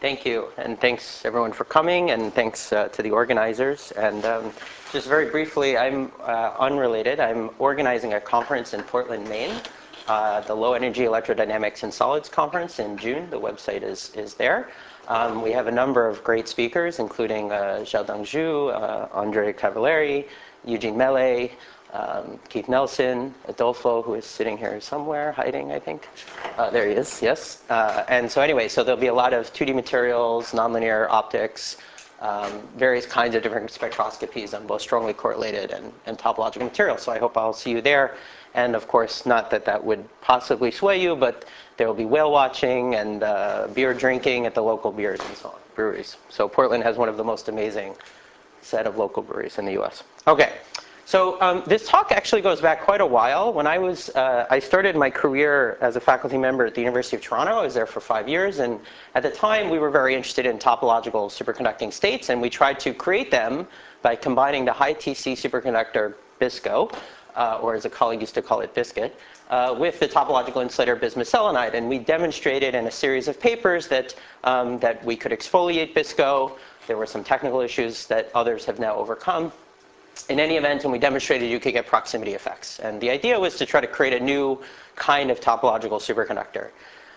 Thank you, and thanks everyone for coming, and thanks to the organizers. And just very briefly, I'm unrelated. I'm organizing a conference in Portland, Maine, the Low Energy Electrodynamics and Solids Conference in June. The website is there. We have a number of great speakers, including Xiaodong Zhu, Andre Cavalieri, Eugene Mele, Keith Nelson, Adolfo, who is sitting here somewhere, hiding, I think. There he is, yes. And so anyway, so there'll be a lot of 2D materials, nonlinear optics, various kinds of different spectroscopies on both strongly correlated and topological materials. So I hope I'll see you there. And of course, not that that would possibly sway you, but there will be whale watching and beer drinking at the local beers and so on, breweries. So Portland has one of the most amazing set of local breweries in the US. Okay. So this talk actually goes back quite a while. When I started my career as a faculty member at the University of Toronto. I was there for 5 years, and at the time we were very interested in topological superconducting states, and we tried to create them by combining the high TC superconductor BISCO, or as a colleague used to call it, biscuit, with the topological insulator bismuth selenide. And we demonstrated in a series of papers that we could exfoliate BISCO. There were some technical issues that others have now overcome. In any event, and we demonstrated you could get proximity effects. And the idea was to try to create a new kind of topological superconductor.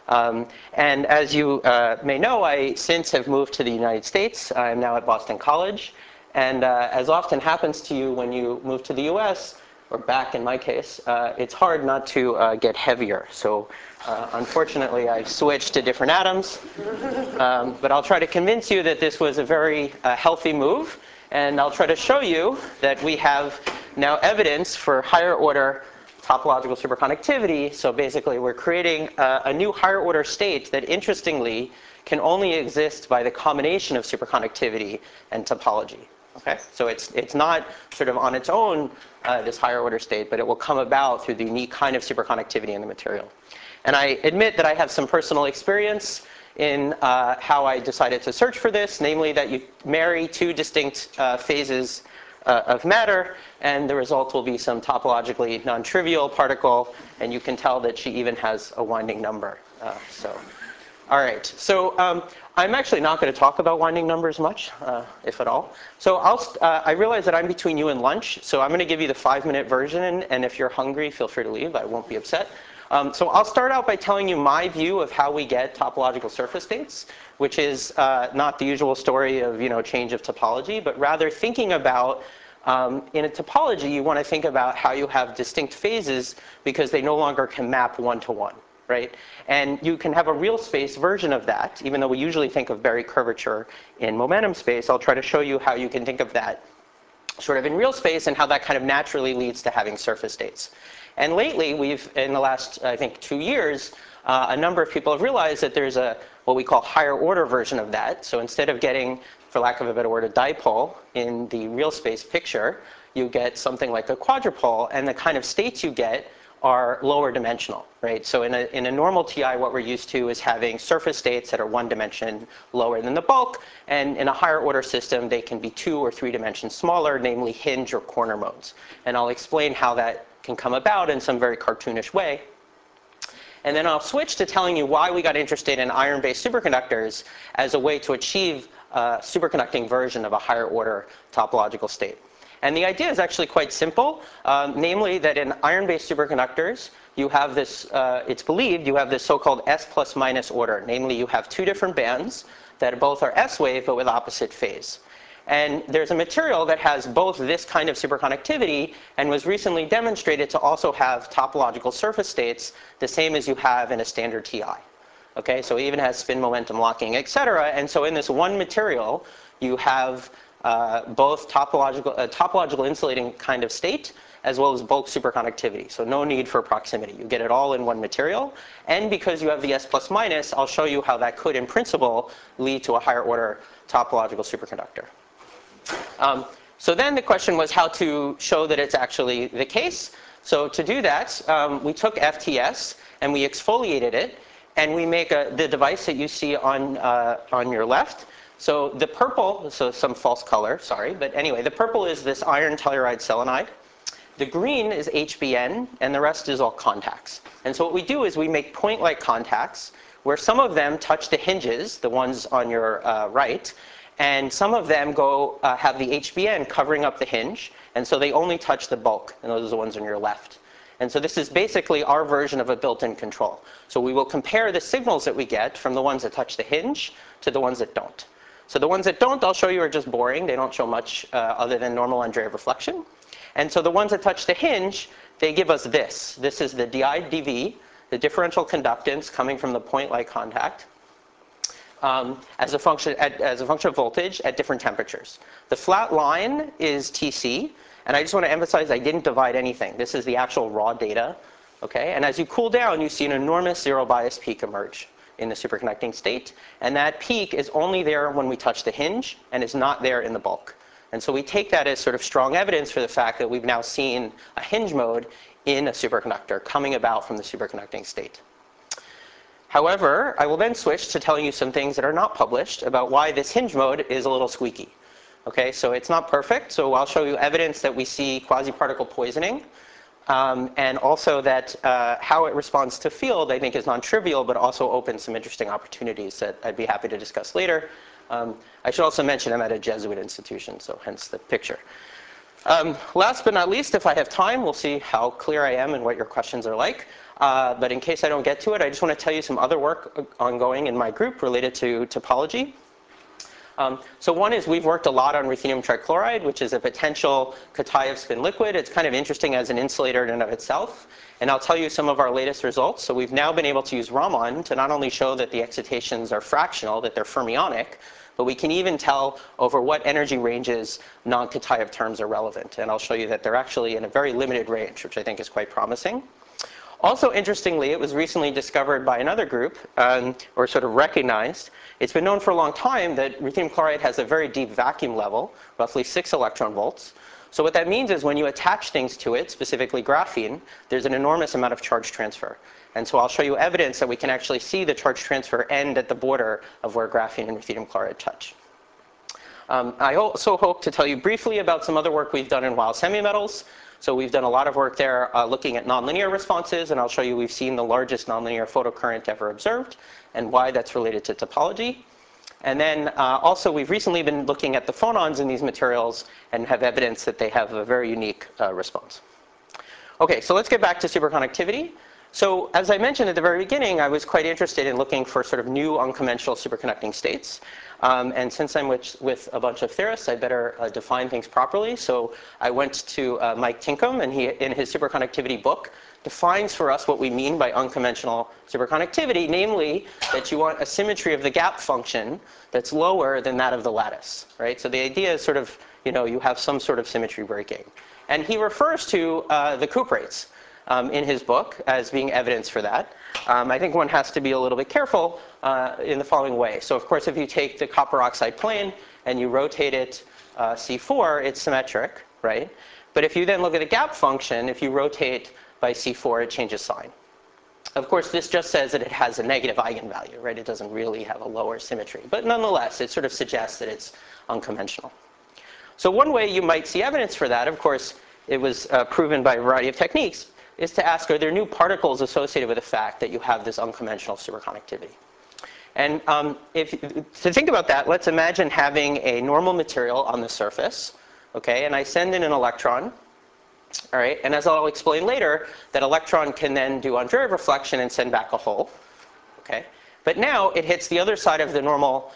And as you may know, I since have moved to the United States. I'm now at Boston College. And as often happens to you when you move to the US, or back in my case, it's hard not to get heavier. So unfortunately, I've switched to different atoms. But I'll try to convince you that this was a very healthy move. And I'll try to show you that we have now evidence for higher order topological superconductivity. So basically, we're creating a new higher order state that, interestingly, can only exist by the combination of superconductivity and topology. Okay? So it's not sort of on its own this higher order state, but it will come about through the unique kind of superconductivity in the material. And I admit that I have some personal experience in how I decided to search for this, namely that you marry two distinct phases of matter, and the result will be some topologically non-trivial particle, and you can tell that she even has a winding number. All right. So I'm actually not going to talk about winding numbers much, if at all. So I realize that I'm between you and lunch, so I'm going to give you the 5-minute version, and if you're hungry, feel free to leave. I won't be upset. So I'll start out by telling you my view of how we get topological surface states, which is not the usual story of change of topology, but rather thinking about, in a topology, you want to think about how you have distinct phases because they no longer can map one-to-one, right? And you can have a real space version of that, even though we usually think of Berry curvature in momentum space. I'll try to show you how you can think of that sort of in real space and how that kind of naturally leads to having surface states. And lately, in the last, I think, 2 years, a number of people have realized that there's what we call higher order version of that. So instead of getting, for lack of a better word, a dipole in the real space picture, you get something like a quadrupole, and the kind of states you get are lower dimensional, right? So in a normal TI, what we're used to is having surface states that are 1 dimension lower than the bulk, and in a higher order system, they can be 2 or 3 dimensions smaller, namely hinge or corner modes. And I'll explain how that can come about in some very cartoonish way. And then I'll switch to telling you why we got interested in iron-based superconductors as a way to achieve a superconducting version of a higher order topological state. And the idea is actually quite simple, namely that in iron-based superconductors, you have this, it's believed, you have this so-called S plus minus order. Namely, you have 2 different bands that both are S-wave, but with opposite phase. And there's a material that has both this kind of superconductivity and was recently demonstrated to also have topological surface states, the same as you have in a standard TI. Okay, so it even has spin momentum locking, et cetera. And so in this one material, you have both topological insulating kind of state, as well as bulk superconductivity. So no need for proximity. You get it all in one material. And because you have the S plus minus, I'll show you how that could, in principle, lead to a higher order topological superconductor. So then the question was how to show that it's actually the case. So to do that, we took FTS and we exfoliated it, and we make the device that you see on your left. So the purple, so some false color, sorry, but anyway, the purple is this iron telluride selenide. The green is HBN, and the rest is all contacts. And so what we do is we make point-like contacts where some of them touch the hinges, the ones on your right, and some of them have the HBN covering up the hinge, and so they only touch the bulk, and those are the ones on your left. And so this is basically our version of a built-in control. So we will compare the signals that we get from the ones that touch the hinge to the ones that don't. So the ones that don't, I'll show you, are just boring. They don't show much other than normal Andreev reflection. And so the ones that touch the hinge, they give us this. This is the di-dV, the differential conductance coming from the point light contact, as a function of voltage at different temperatures. The flat line is TC, and I just want to emphasize I didn't divide anything. This is the actual raw data. Okay? And as you cool down, you see an enormous zero bias peak emerge in the superconducting state, and that peak is only there when we touch the hinge and is not there in the bulk. And so we take that as sort of strong evidence for the fact that we've now seen a hinge mode in a superconductor coming about from the superconducting state. However, I will then switch to telling you some things that are not published about why this hinge mode is a little squeaky. Okay, so it's not perfect, so I'll show you evidence that we see quasi-particle poisoning, and also that how it responds to field, I think, is non-trivial, but also opens some interesting opportunities that I'd be happy to discuss later. I should also mention I'm at a Jesuit institution, so hence the picture. Last but not least, if I have time, we'll see how clear I am and what your questions are like. But in case I don't get to it, I just want to tell you some other work ongoing in my group related to topology. So one is we've worked a lot on ruthenium trichloride, which is a potential Kitaev spin liquid. It's kind of interesting as an insulator in and of itself. And I'll tell you some of our latest results. So we've now been able to use Raman to not only show that the excitations are fractional, that they're fermionic, but we can even tell over what energy ranges non-Kitaev terms are relevant. And I'll show you that they're actually in a very limited range, which I think is quite promising. Also, interestingly, it was recently discovered by another group, or sort of recognized. It's been known for a long time that ruthenium chloride has a very deep vacuum level, roughly 6 electron volts. So what that means is when you attach things to it, specifically graphene, there's an enormous amount of charge transfer. And so I'll show you evidence that we can actually see the charge transfer end at the border of where graphene and ruthenium chloride touch. I also hope to tell you briefly about some other work we've done in wild semimetals. So we've done a lot of work there looking at nonlinear responses, and I'll show you we've seen the largest nonlinear photocurrent ever observed and why that's related to topology. And then also we've recently been looking at the phonons in these materials and have evidence that they have a very unique response. Okay, so let's get back to superconductivity. So as I mentioned at the very beginning, I was quite interested in looking for sort of new unconventional superconducting states. And since I'm with a bunch of theorists, I better define things properly. So I went to Mike Tinkham, and he, in his superconductivity book, defines for us what we mean by unconventional superconductivity, namely that you want a symmetry of the gap function that's lower than that of the lattice, right? So the idea is sort of, you have some sort of symmetry breaking. And he refers to the cuprates in his book as being evidence for that. I think one has to be a little bit careful in the following way. So of course, if you take the copper oxide plane and you rotate it C4, it's symmetric, right? But if you then look at the gap function, if you rotate by C4, it changes sign. Of course, this just says that it has a negative eigenvalue, right? It doesn't really have a lower symmetry. But nonetheless, it sort of suggests that it's unconventional. So one way you might see evidence for that, of course, it was proven by a variety of techniques, is to ask, are there new particles associated with the fact that you have this unconventional superconductivity? And to think about that, let's imagine having a normal material on the surface, okay? And I send in an electron, all right? And as I'll explain later, that electron can then do Andreev reflection and send back a hole, okay? But now it hits the other side of the normal,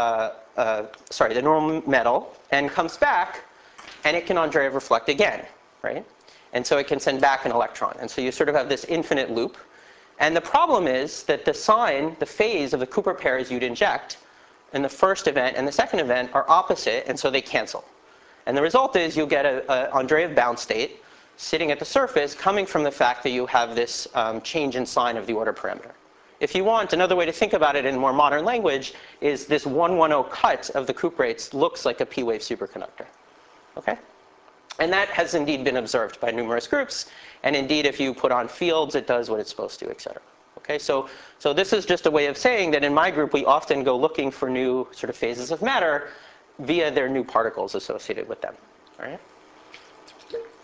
the normal metal and comes back, and it can Andreev reflect again, right? And so it can send back an electron. And so you sort of have this infinite loop. And the problem is that the sign, the phase of the Cooper pairs you'd inject in the first event and the second event are opposite, and so they cancel. And the result is you'll get an Andreev bound state sitting at the surface coming from the fact that you have this change in sign of the order parameter. If you want, another way to think about it in more modern language is this 110 cut of the cuprates looks like a P-wave superconductor. Okay? And that has indeed been observed by numerous groups. And indeed, if you put on fields, it does what it's supposed to, et cetera. Okay, so this is just a way of saying that in my group, we often go looking for new sort of phases of matter via their new particles associated with them. All right?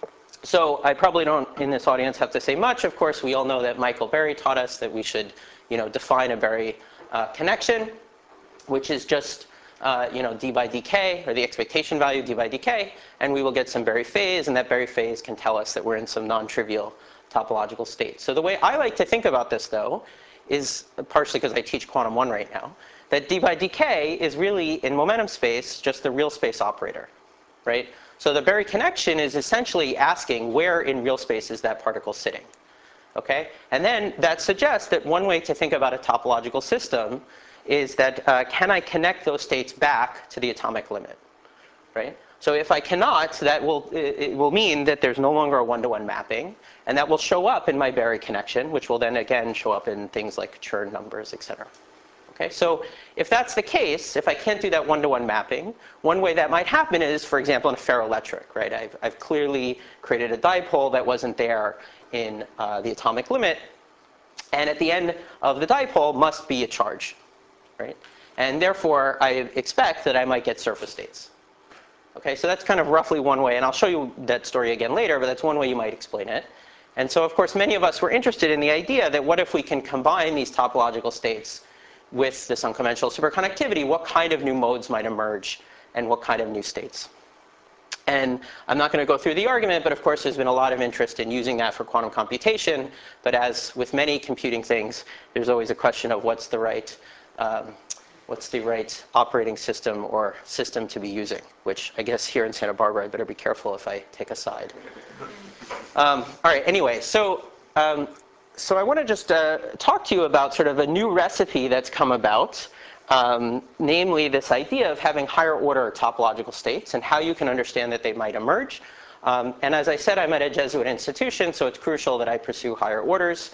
So I probably don't, in this audience, have to say much. Of course, we all know that Michael Berry taught us that we should, define a Berry connection, which is just, d by dk, or the expectation value d by dk, and we will get some Berry phase, and that Berry phase can tell us that we're in some non-trivial topological state. So the way I like to think about this, though, is partially because I teach quantum 1 right now, that d by dk is really, in momentum space, just the real space operator, right? So the Berry connection is essentially asking where in real space is that particle sitting, okay? And then that suggests that one way to think about a topological system is that can I connect those states back to the atomic limit, right? So if I cannot, it will mean that there's no longer a one-to-one mapping, and that will show up in my Berry connection, which will then again show up in things like Chern numbers, et cetera. Okay, so if that's the case, if I can't do that one-to-one mapping, one way that might happen is, for example, in a ferroelectric, right? I've clearly created a dipole that wasn't there in the atomic limit, and at the end of the dipole must be a charge, right? And therefore, I expect that I might get surface states. Okay, so that's kind of roughly one way, and I'll show you that story again later, but that's one way you might explain it. And so, of course, many of us were interested in the idea that what if we can combine these topological states with this unconventional superconductivity, what kind of new modes might emerge, and what kind of new states? And I'm not going to go through the argument, but of course there's been a lot of interest in using that for quantum computation. But as with many computing things, there's always a question of what's the right operating system or system to be using, which I guess here in Santa Barbara I better be careful if I take a side. All right, anyway, so I want to just talk to you about sort of a new recipe that's come about, namely this idea of having higher order topological states and how you can understand that they might emerge. And as I said, I'm at a Jesuit institution, so it's crucial that I pursue higher orders.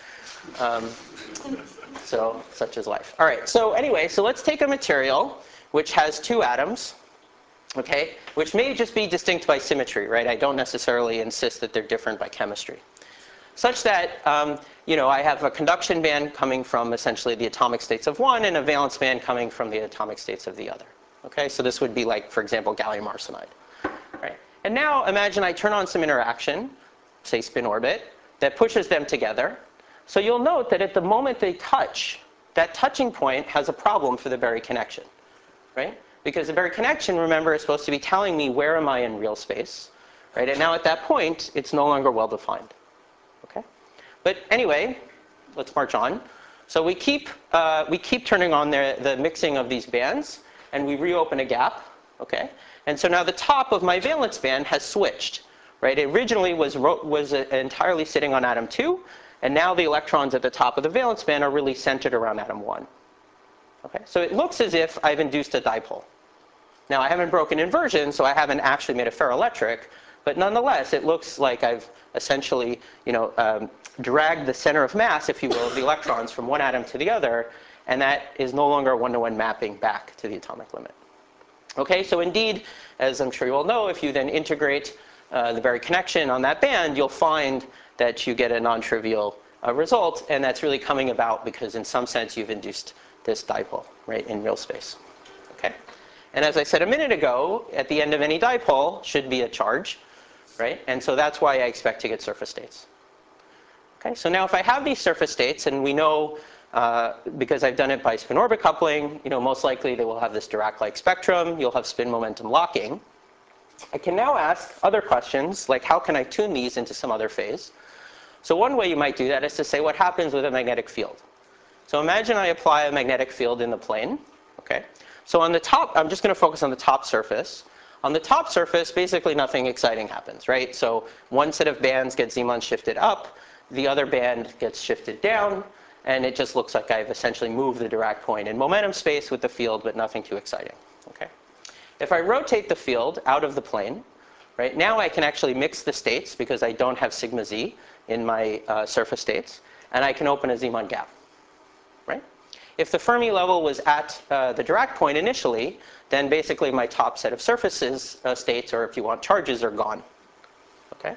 So such is life. All right, so anyway, so let's take a material which has two atoms, okay, which may just be distinct by symmetry, right? I don't necessarily insist that they're different by chemistry. Such that, I have a conduction band coming from essentially the atomic states of one and a valence band coming from the atomic states of the other. Okay, so this would be like, for example, gallium arsenide. Right? And now imagine I turn on some interaction, say spin orbit, that pushes them together. So you'll note that at the moment they touch, that touching point has a problem for the Berry connection. Right? Because the Berry connection, remember, is supposed to be telling me where am I in real space. Right? And now at that point, it's no longer well defined. Okay? But anyway, let's march on. So we keep turning on the mixing of these bands, and we reopen a gap. Okay? And so now the top of my valence band has switched. Right? It originally was entirely sitting on atom 2, and now the electrons at the top of the valence band are really centered around atom 1. Okay? So it looks as if I've induced a dipole. Now I haven't broken inversion, so I haven't actually made a ferroelectric, but nonetheless, it looks like I've essentially, dragged the center of mass, if you will, of the electrons from one atom to the other, and that is no longer a one-to-one mapping back to the atomic limit. Okay, so indeed, as I'm sure you all know, if you then integrate the Berry connection on that band, you'll find that you get a non-trivial result, and that's really coming about because in some sense you've induced this dipole, right, in real space. Okay? And as I said a minute ago, at the end of any dipole should be a charge, right? And so that's why I expect to get surface states. Okay, so now if I have these surface states, and we know, because I've done it by spin-orbit coupling, most likely they will have this Dirac-like spectrum. You'll have spin momentum locking. I can now ask other questions, like how can I tune these into some other phase? So one way you might do that is to say what happens with a magnetic field. So imagine I apply a magnetic field in the plane. Okay, so on the top, I'm just going to focus on the top surface. On the top surface, basically nothing exciting happens, right? So one set of bands gets Zeeman shifted up, the other band gets shifted down, and it just looks like I've essentially moved the Dirac point in momentum space with the field, but nothing too exciting. Okay. If I rotate the field out of the plane, right, now I can actually mix the states because I don't have sigma z in my surface states, and I can open a Zeeman gap. Right? If the Fermi level was at the Dirac point initially, then basically my top set of surfaces states, or if you want charges, are gone. Okay?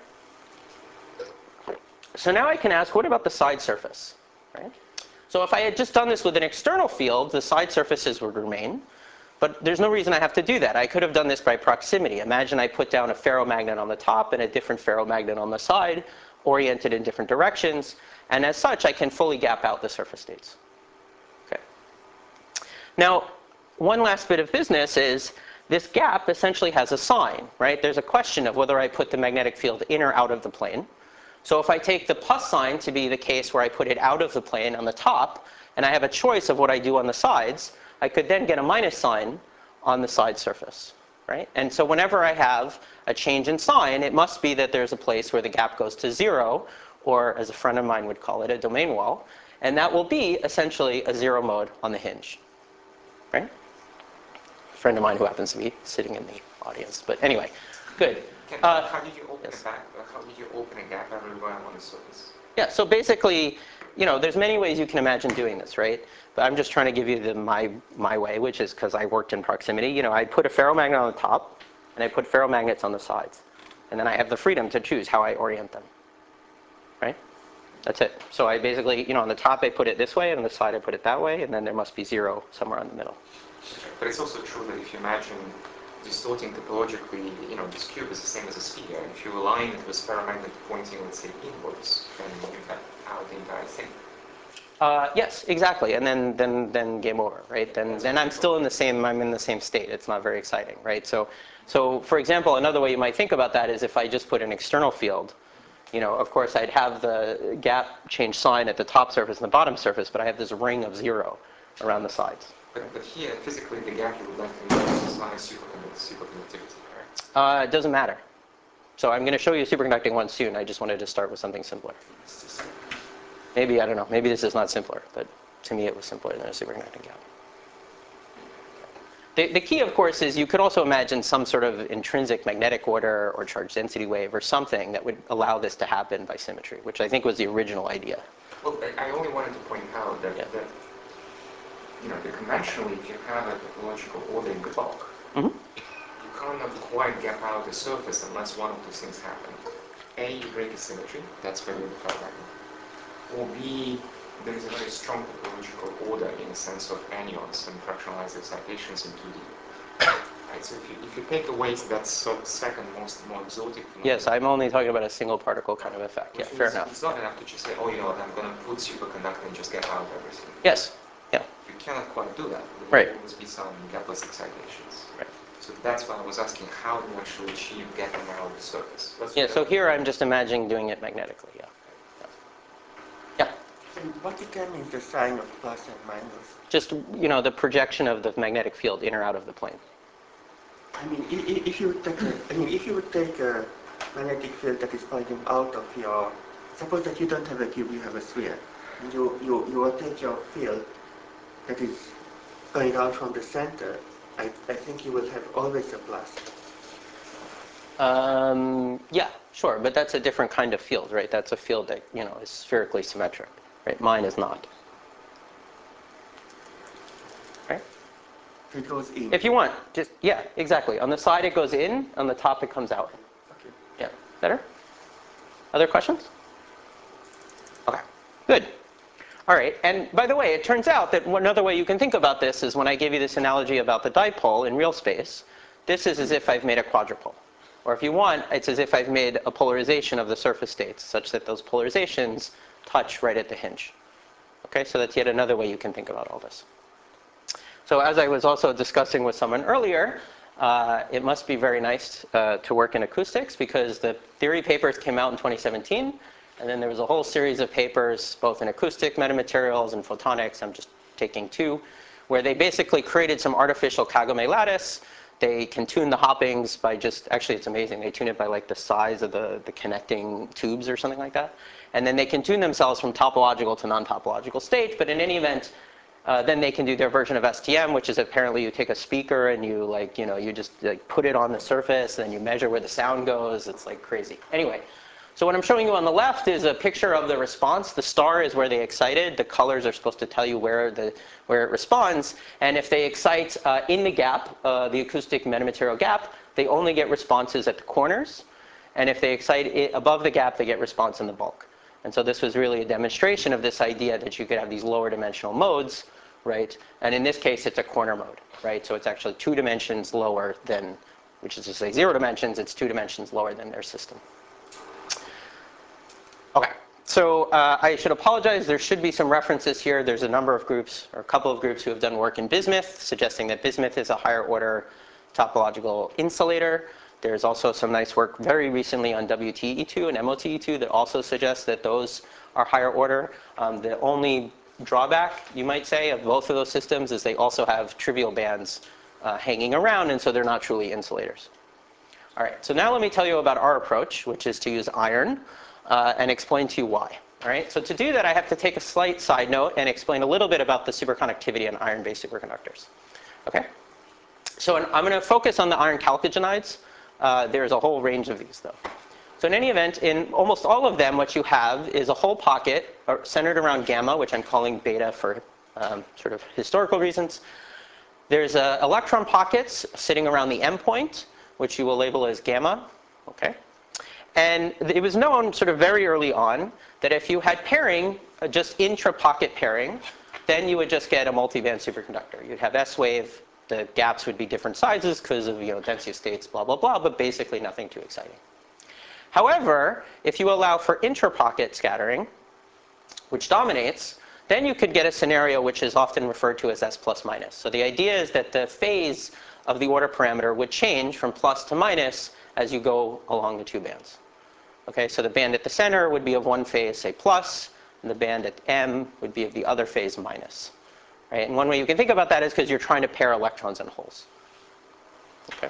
So now I can ask, what about the side surface? Right? So if I had just done this with an external field, the side surfaces would remain. But there's no reason I have to do that. I could have done this by proximity. Imagine I put down a ferromagnet on the top and a different ferromagnet on the side, oriented in different directions. And as such, I can fully gap out the surface states. Okay. Now, one last bit of business is this gap essentially has a sign, right? There's a question of whether I put the magnetic field in or out of the plane. So if I take the plus sign to be the case where I put it out of the plane on the top, and I have a choice of what I do on the sides, I could then get a minus sign on the side surface, right? And so whenever I have a change in sign, it must be that there's a place where the gap goes to 0, or as a friend of mine would call it, a domain wall. And that will be essentially a 0 mode on the hinge, right? A friend of mine who happens to be sitting in the audience. But anyway, good. How did you open it back? How did you open a gap everywhere on the surface? Yeah, so basically, there's many ways you can imagine doing this, right? But I'm just trying to give you my way, which is because I worked in proximity. I put a ferromagnet on the top, and I put ferromagnets on the sides. And then I have the freedom to choose how I orient them, right? That's it. So I basically, on the top I put it this way, and on the side I put it that way, and then there must be 0 somewhere in the middle. But it's also true that if you imagine distorting topologically, this cube is the same as a sphere. If you align it with ferromagnet pointing, let's say, inwards, then you got out the entire thing. Yes, exactly. And then game over, right? Then I'm still in the same state. It's not very exciting, right? So for example, another way you might think about that is if I just put an external field, of course I'd have the gap change sign at the top surface and the bottom surface, but I have this ring of 0 around the sides. But here, physically, the gap you would like to use is not a superconductivity, right? It doesn't matter. So I'm going to show you a superconducting one soon. I just wanted to start with something simpler. Maybe, I don't know, maybe this is not simpler, but to me it was simpler than a superconducting gap. The key, of course, is you could also imagine some sort of intrinsic magnetic order or charge density wave or something that would allow this to happen by symmetry, which I think was the original idea. Well, I only wanted to point out that, conventionally, if you have a topological order in the bulk, you cannot quite gap out the surface unless one of two things happen. A, you break the symmetry, that's where you have the ferromagnet. Or B, there is a very strong topological order in the sense of anyons and fractionalized excitations in 2D. Right? So if you take away that second more exotic phenomenon, yes, I'm only talking about a single particle kind of effect. Yeah, fair enough. It's not enough to just say, oh, I'm going to put superconductor and just get out everything. Yes. Yeah. You cannot quite do that. Right. There will always be some gapless excitations. Right. So that's why I was asking, how do you actually achieve gapping out the surface? So here I'm just imagining doing it magnetically. Yeah. Yeah. And what determines the sign of plus and minus? Just, the projection of the magnetic field in or out of the plane. I mean, if you would take a magnetic field that is pointing out of your, suppose that you don't have a cube, you have a sphere, and you will take your field that is going out from the center. I think you will have always a plus. Yeah, sure, but that's a different kind of field, right? That's a field that, is spherically symmetric, right? Mine is not. Right? It goes in. If you want, yeah, exactly. On the side it goes in, on the top it comes out. Okay. Yeah, better? Other questions? Okay, good. All right, and by the way, it turns out that another way you can think about this is when I gave you this analogy about the dipole in real space, this is as if I've made a quadrupole. Or if you want, it's as if I've made a polarization of the surface states such that those polarizations touch right at the hinge. Okay, so that's yet another way you can think about all this. So as I was also discussing with someone earlier, it must be very nice to work in acoustics because the theory papers came out in 2017, and then there was a whole series of papers, both in acoustic metamaterials and photonics, I'm just taking 2, where they basically created some artificial Kagome lattice. They can tune the hoppings by actually it's amazing, they tune it by like the size of the connecting tubes or something like that. And then they can tune themselves from topological to non-topological states, but in any event, then they can do their version of STM, which is apparently you take a speaker and you just put it on the surface, and then you measure where the sound goes. It's like crazy. Anyway, so what I'm showing you on the left is a picture of the response. The star is where they excited. The colors are supposed to tell you where it responds. And if they excite in the gap, the acoustic metamaterial gap, they only get responses at the corners. And if they excite above the gap, they get response in the bulk. And so this was really a demonstration of this idea that you could have these lower dimensional modes right? And in this case, it's a corner mode, right? So it's actually 2 dimensions lower than, which is to say 0 dimensions, it's 2 dimensions lower than their system. Okay, so I should apologize. There should be some references here. There's a number of groups, or a couple of groups who have done work in bismuth, suggesting that bismuth is a higher order topological insulator. There's also some nice work very recently on WTE2 and MOTE2 that also suggests that those are higher order. The only drawback, you might say, of both of those systems is they also have trivial bands hanging around, and so they're not truly insulators. All right, so now let me tell you about our approach, which is to use iron, and explain to you why. All right, so to do that, I have to take a slight side note and explain a little bit about the superconductivity in iron-based superconductors. Okay, so I'm going to focus on the iron chalcogenides. There's a whole range of these, though. So in any event, in almost all of them, what you have is a whole pocket centered around gamma, which I'm calling beta for sort of historical reasons. There's electron pockets sitting around the M point, which you will label as gamma. Okay? And it was known sort of very early on that if you had pairing, just intra-pocket pairing, then you would just get a multiband superconductor. You'd have S wave. The gaps would be different sizes because of density of states, blah, blah, blah, but basically nothing too exciting. However, if you allow for intra-pocket scattering, which dominates, then you could get a scenario which is often referred to as S plus minus. So the idea is that the phase of the order parameter would change from plus to minus as you go along the 2 bands. Okay, so the band at the center would be of one phase, say plus, and the band at M would be of the other phase, minus. Right? And one way you can think about that is because you're trying to pair electrons in holes. Okay.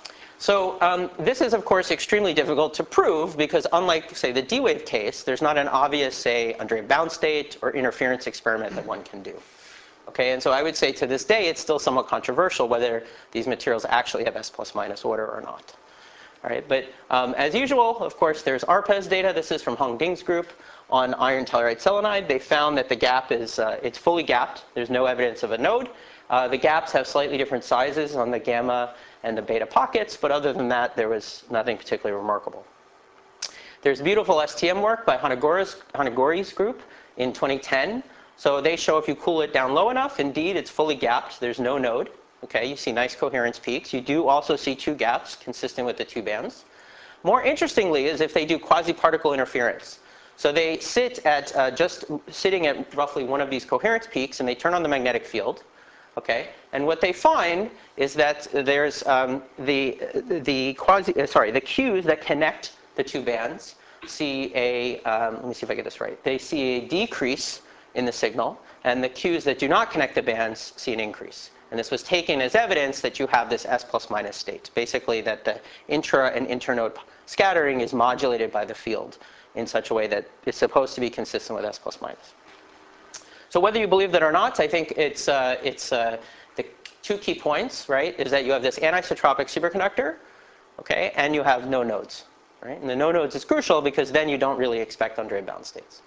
So this is, of course, extremely difficult to prove because unlike, say, the D-wave case, there's not an obvious, say, Andreev bound state or interference experiment that one can do. Okay, and so I would say to this day, it's still somewhat controversial whether these materials actually have S plus minus order or not. All right, but as usual, of course, there's ARPES data. This is from Hong Ding's group on iron telluride selenide. They found that the gap is it's fully gapped. There's no evidence of a node. The gaps have slightly different sizes on the gamma and the beta pockets, but other than that, there was nothing particularly remarkable. There's beautiful STM work by Hanagori's group in 2010. So they show if you cool it down low enough, indeed, it's fully gapped. There's no node. Okay, you see nice coherence peaks. You do also see 2 gaps consistent with the 2 bands. More interestingly is if they do quasi-particle interference. So they sit at just sitting at roughly one of these coherence peaks, and they turn on the magnetic field. Okay, and what they find is that there's the cues that connect the 2 bands see a let me see if I get this right. They see a decrease in the signal, and the cues that do not connect the bands see an increase. And this was taken as evidence that you have this S plus minus state. Basically, that the intra and internode scattering is modulated by the field in such a way that it's supposed to be consistent with S plus minus. So whether you believe that or not, I think it's the 2 key points, right, is that you have this anisotropic superconductor, okay, and you have no nodes, right? And the no nodes is crucial because then you don't really expect Andreev bound states.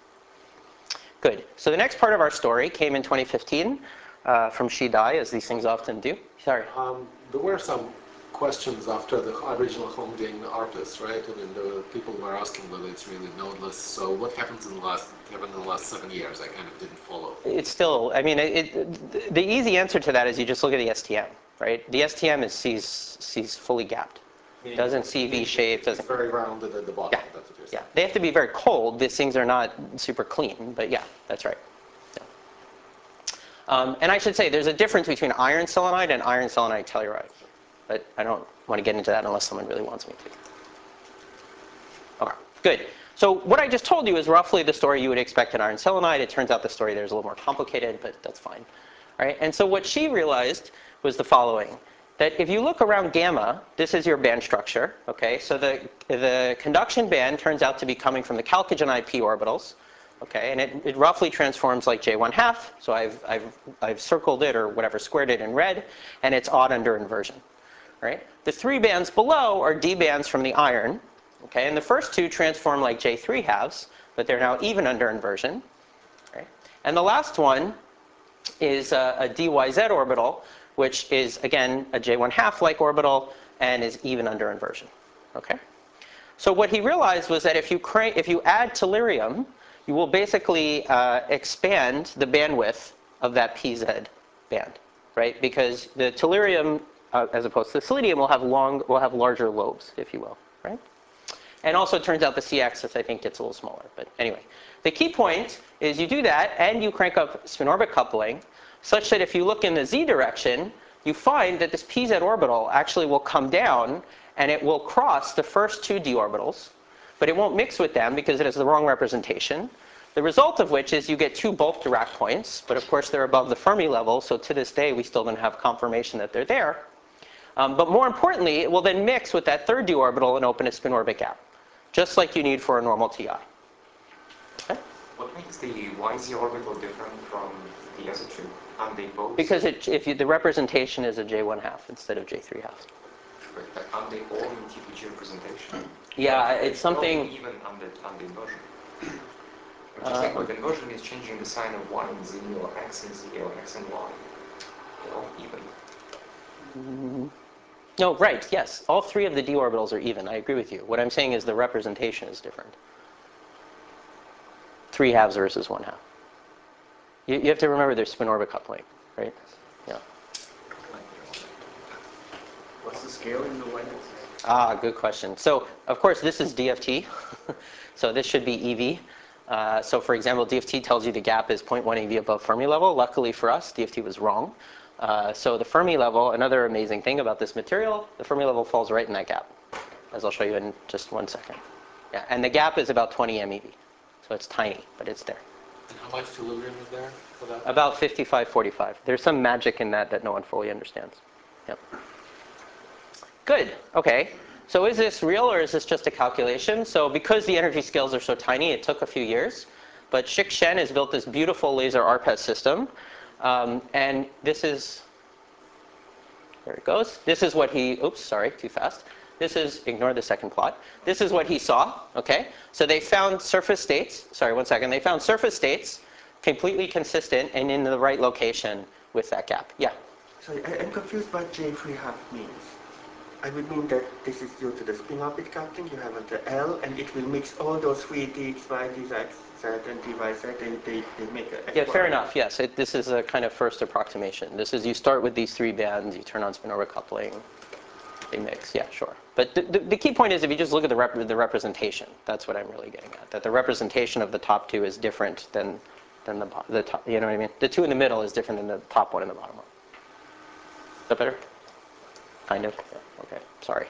Good. So the next part of our story came in 2015 from Shi Dai, as these things often do. Sorry. There were some questions after the original Hong Ding ARPES, right? I mean, the people were asking whether it's really nodeless. So what happened in the last 7 years? I kind of didn't follow. It's still, I mean, the easy answer to that is you just look at the STM, right? The STM sees fully gapped. Doesn't see V-shaped. It's very rounded at the bottom. Yeah. That's what you're saying. Yeah. They have to be very cold. These things are not super clean, but yeah, that's right. Yeah. And I should say there's a difference between iron selenide and iron selenide telluride. But I don't want to get into that unless someone really wants me to. Okay, good. So what I just told you is roughly the story you would expect in iron selenide. It turns out the story there is a little more complicated, but that's fine. All right? And so what she realized was the following. That if you look around gamma, this is your band structure. Okay? So the conduction band turns out to be coming from the chalcogenide p orbitals. Okay? And it roughly transforms like J1/2. So I've circled it or whatever, squared it in red. And it's odd under inversion. Right? The 3 bands below are D bands from the iron. Okay? And the first 2 transform like J3/2, but they're now even under inversion. Right? And the last one is a DYZ orbital, which is, again, a J1/2-like orbital and is even under inversion. Okay? So what he realized was that if you add tellurium, you will basically expand the bandwidth of that PZ band, right? Because the tellurium, as opposed to the selenium, will have larger lobes, if you will, right? And also, it turns out the c-axis, I think, gets a little smaller. But anyway, the key point is you do that, and you crank up spin-orbit coupling, such that if you look in the z direction, you find that this pz orbital actually will come down, and it will cross the first two d orbitals, but it won't mix with them because it has the wrong representation. The result of which is you get two bulk Dirac points, but of course they're above the Fermi level, so to this day we still don't have confirmation that they're there. But more importantly, it will then mix with that third d orbital and open a spin-orbit gap, just like you need for a normal TI. Okay? What makes the YZ orbital different from the other two? Aren't they both? Because the representation is a J1/2 instead of J3/2. But aren't they all in TPG representation? Yeah, it's something. Even on the inversion. Just like with inversion is changing the sign of y and z, or x and z, or x and y. They're all even. No, right, yes. All three of the d orbitals are even. I agree with you. What I'm saying is the representation is different. 3/2 versus 1/2. You have to remember there's spin-orbit coupling, right? Yeah. What's the scale in the wireless? Good question. So, of course, this is DFT. So this should be EV. So, for example, DFT tells you the gap is 0.1 EV above Fermi level. Luckily for us, DFT was wrong. So the Fermi level, another amazing thing about this material, the Fermi level falls right in that gap, as I'll show you in just 1 second. Yeah, and the gap is about 20 MeV. So it's tiny, but it's there. And how much tellurium is there for that? About 55-45. There's some magic in that no one fully understands. Yep. Good. Okay. So is this real or is this just a calculation? So because the energy scales are so tiny, it took a few years. But Shik Shen has built this beautiful laser ARPES system. And this is, there it goes. This is what he, oops, sorry, too fast. This is, ignore the second plot. This is what he saw, okay? So they found surface states, sorry, 1 second. They found surface states completely consistent and in the right location with that gap. Yeah? Sorry, I'm confused what J3/2 means. I would mean that this is due to the spin-orbit coupling. You have the L, and it will mix all those three dx, y, dz, z, and dy, z, and they make a... Yeah, fair enough, yes. This is a kind of first approximation. This is, you start with these three bands, you turn on spin-orbit coupling, they mix, yeah, sure. But the key point is if you just look at the representation, that's what I'm really getting at. That the representation of the top two is different than the top, you know what I mean? The two in the middle is different than the top one and the bottom one. Is that better? Kind of? Yeah, okay, sorry.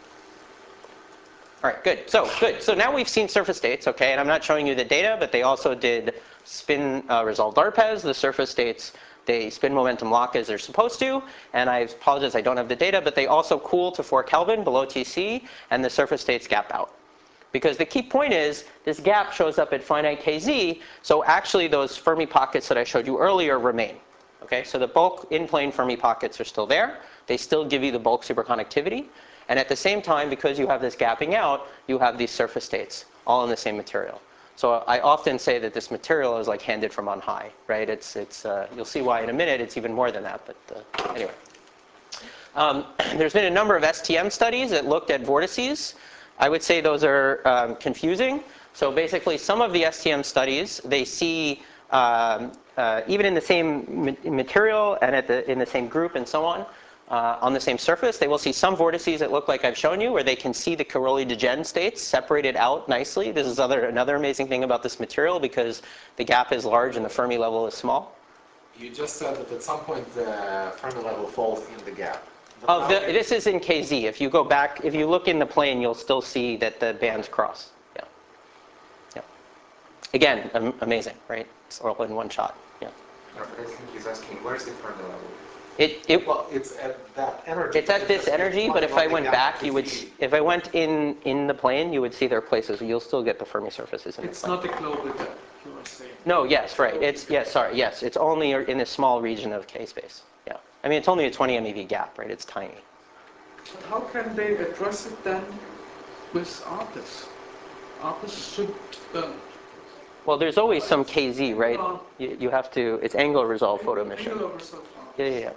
All right, good. So now we've seen surface states, okay, and I'm not showing you the data, but they also did spin resolved ARPES. The surface states, they spin momentum lock as they're supposed to, and I apologize, I don't have the data, but they also cool to 4 Kelvin below TC, and the surface states gap out. Because the key point is, this gap shows up at finite kz, so actually those Fermi pockets that I showed you earlier remain. Okay, so the bulk in-plane Fermi pockets are still there. They still give you the bulk superconductivity. And at the same time, because you have this gapping out, you have these surface states, all in the same material. So I often say that this material is like handed from on high, right? You'll see why in a minute. It's even more than that, but anyway. There's been a number of STM studies that looked at vortices. I would say those are confusing. So basically, some of the STM studies, they see even in the same material and in the same group and so on the same surface, they will see some vortices that look like I've shown you, where they can see the Caroli-Degenn states separated out nicely. This is another amazing thing about this material, because the gap is large and the Fermi level is small. You just said that at some point the Fermi level falls in the gap. This is in KZ. If you go back, if you look in the plane, you'll still see that the bands cross. Yeah. Yeah. Again, amazing, right? It's all in one shot. Yeah. I think he's asking, where's the Fermi level? Well, it's at that energy. It's at this energy, but if I went back, you would. If I went in the plane, you would see their places. You'll still get the Fermi surfaces in the plane. It's not a global gap, you are saying. No, yes, right. Yes. It's only in a small region of K space. Yeah. I mean, it's only a 20 MeV gap, right? It's tiny. But how can they address it then with ARPES? ARPES should... Well, there's always some KZ, right? You have to. It's angular resolve photo emission. Angular resolve. Yeah.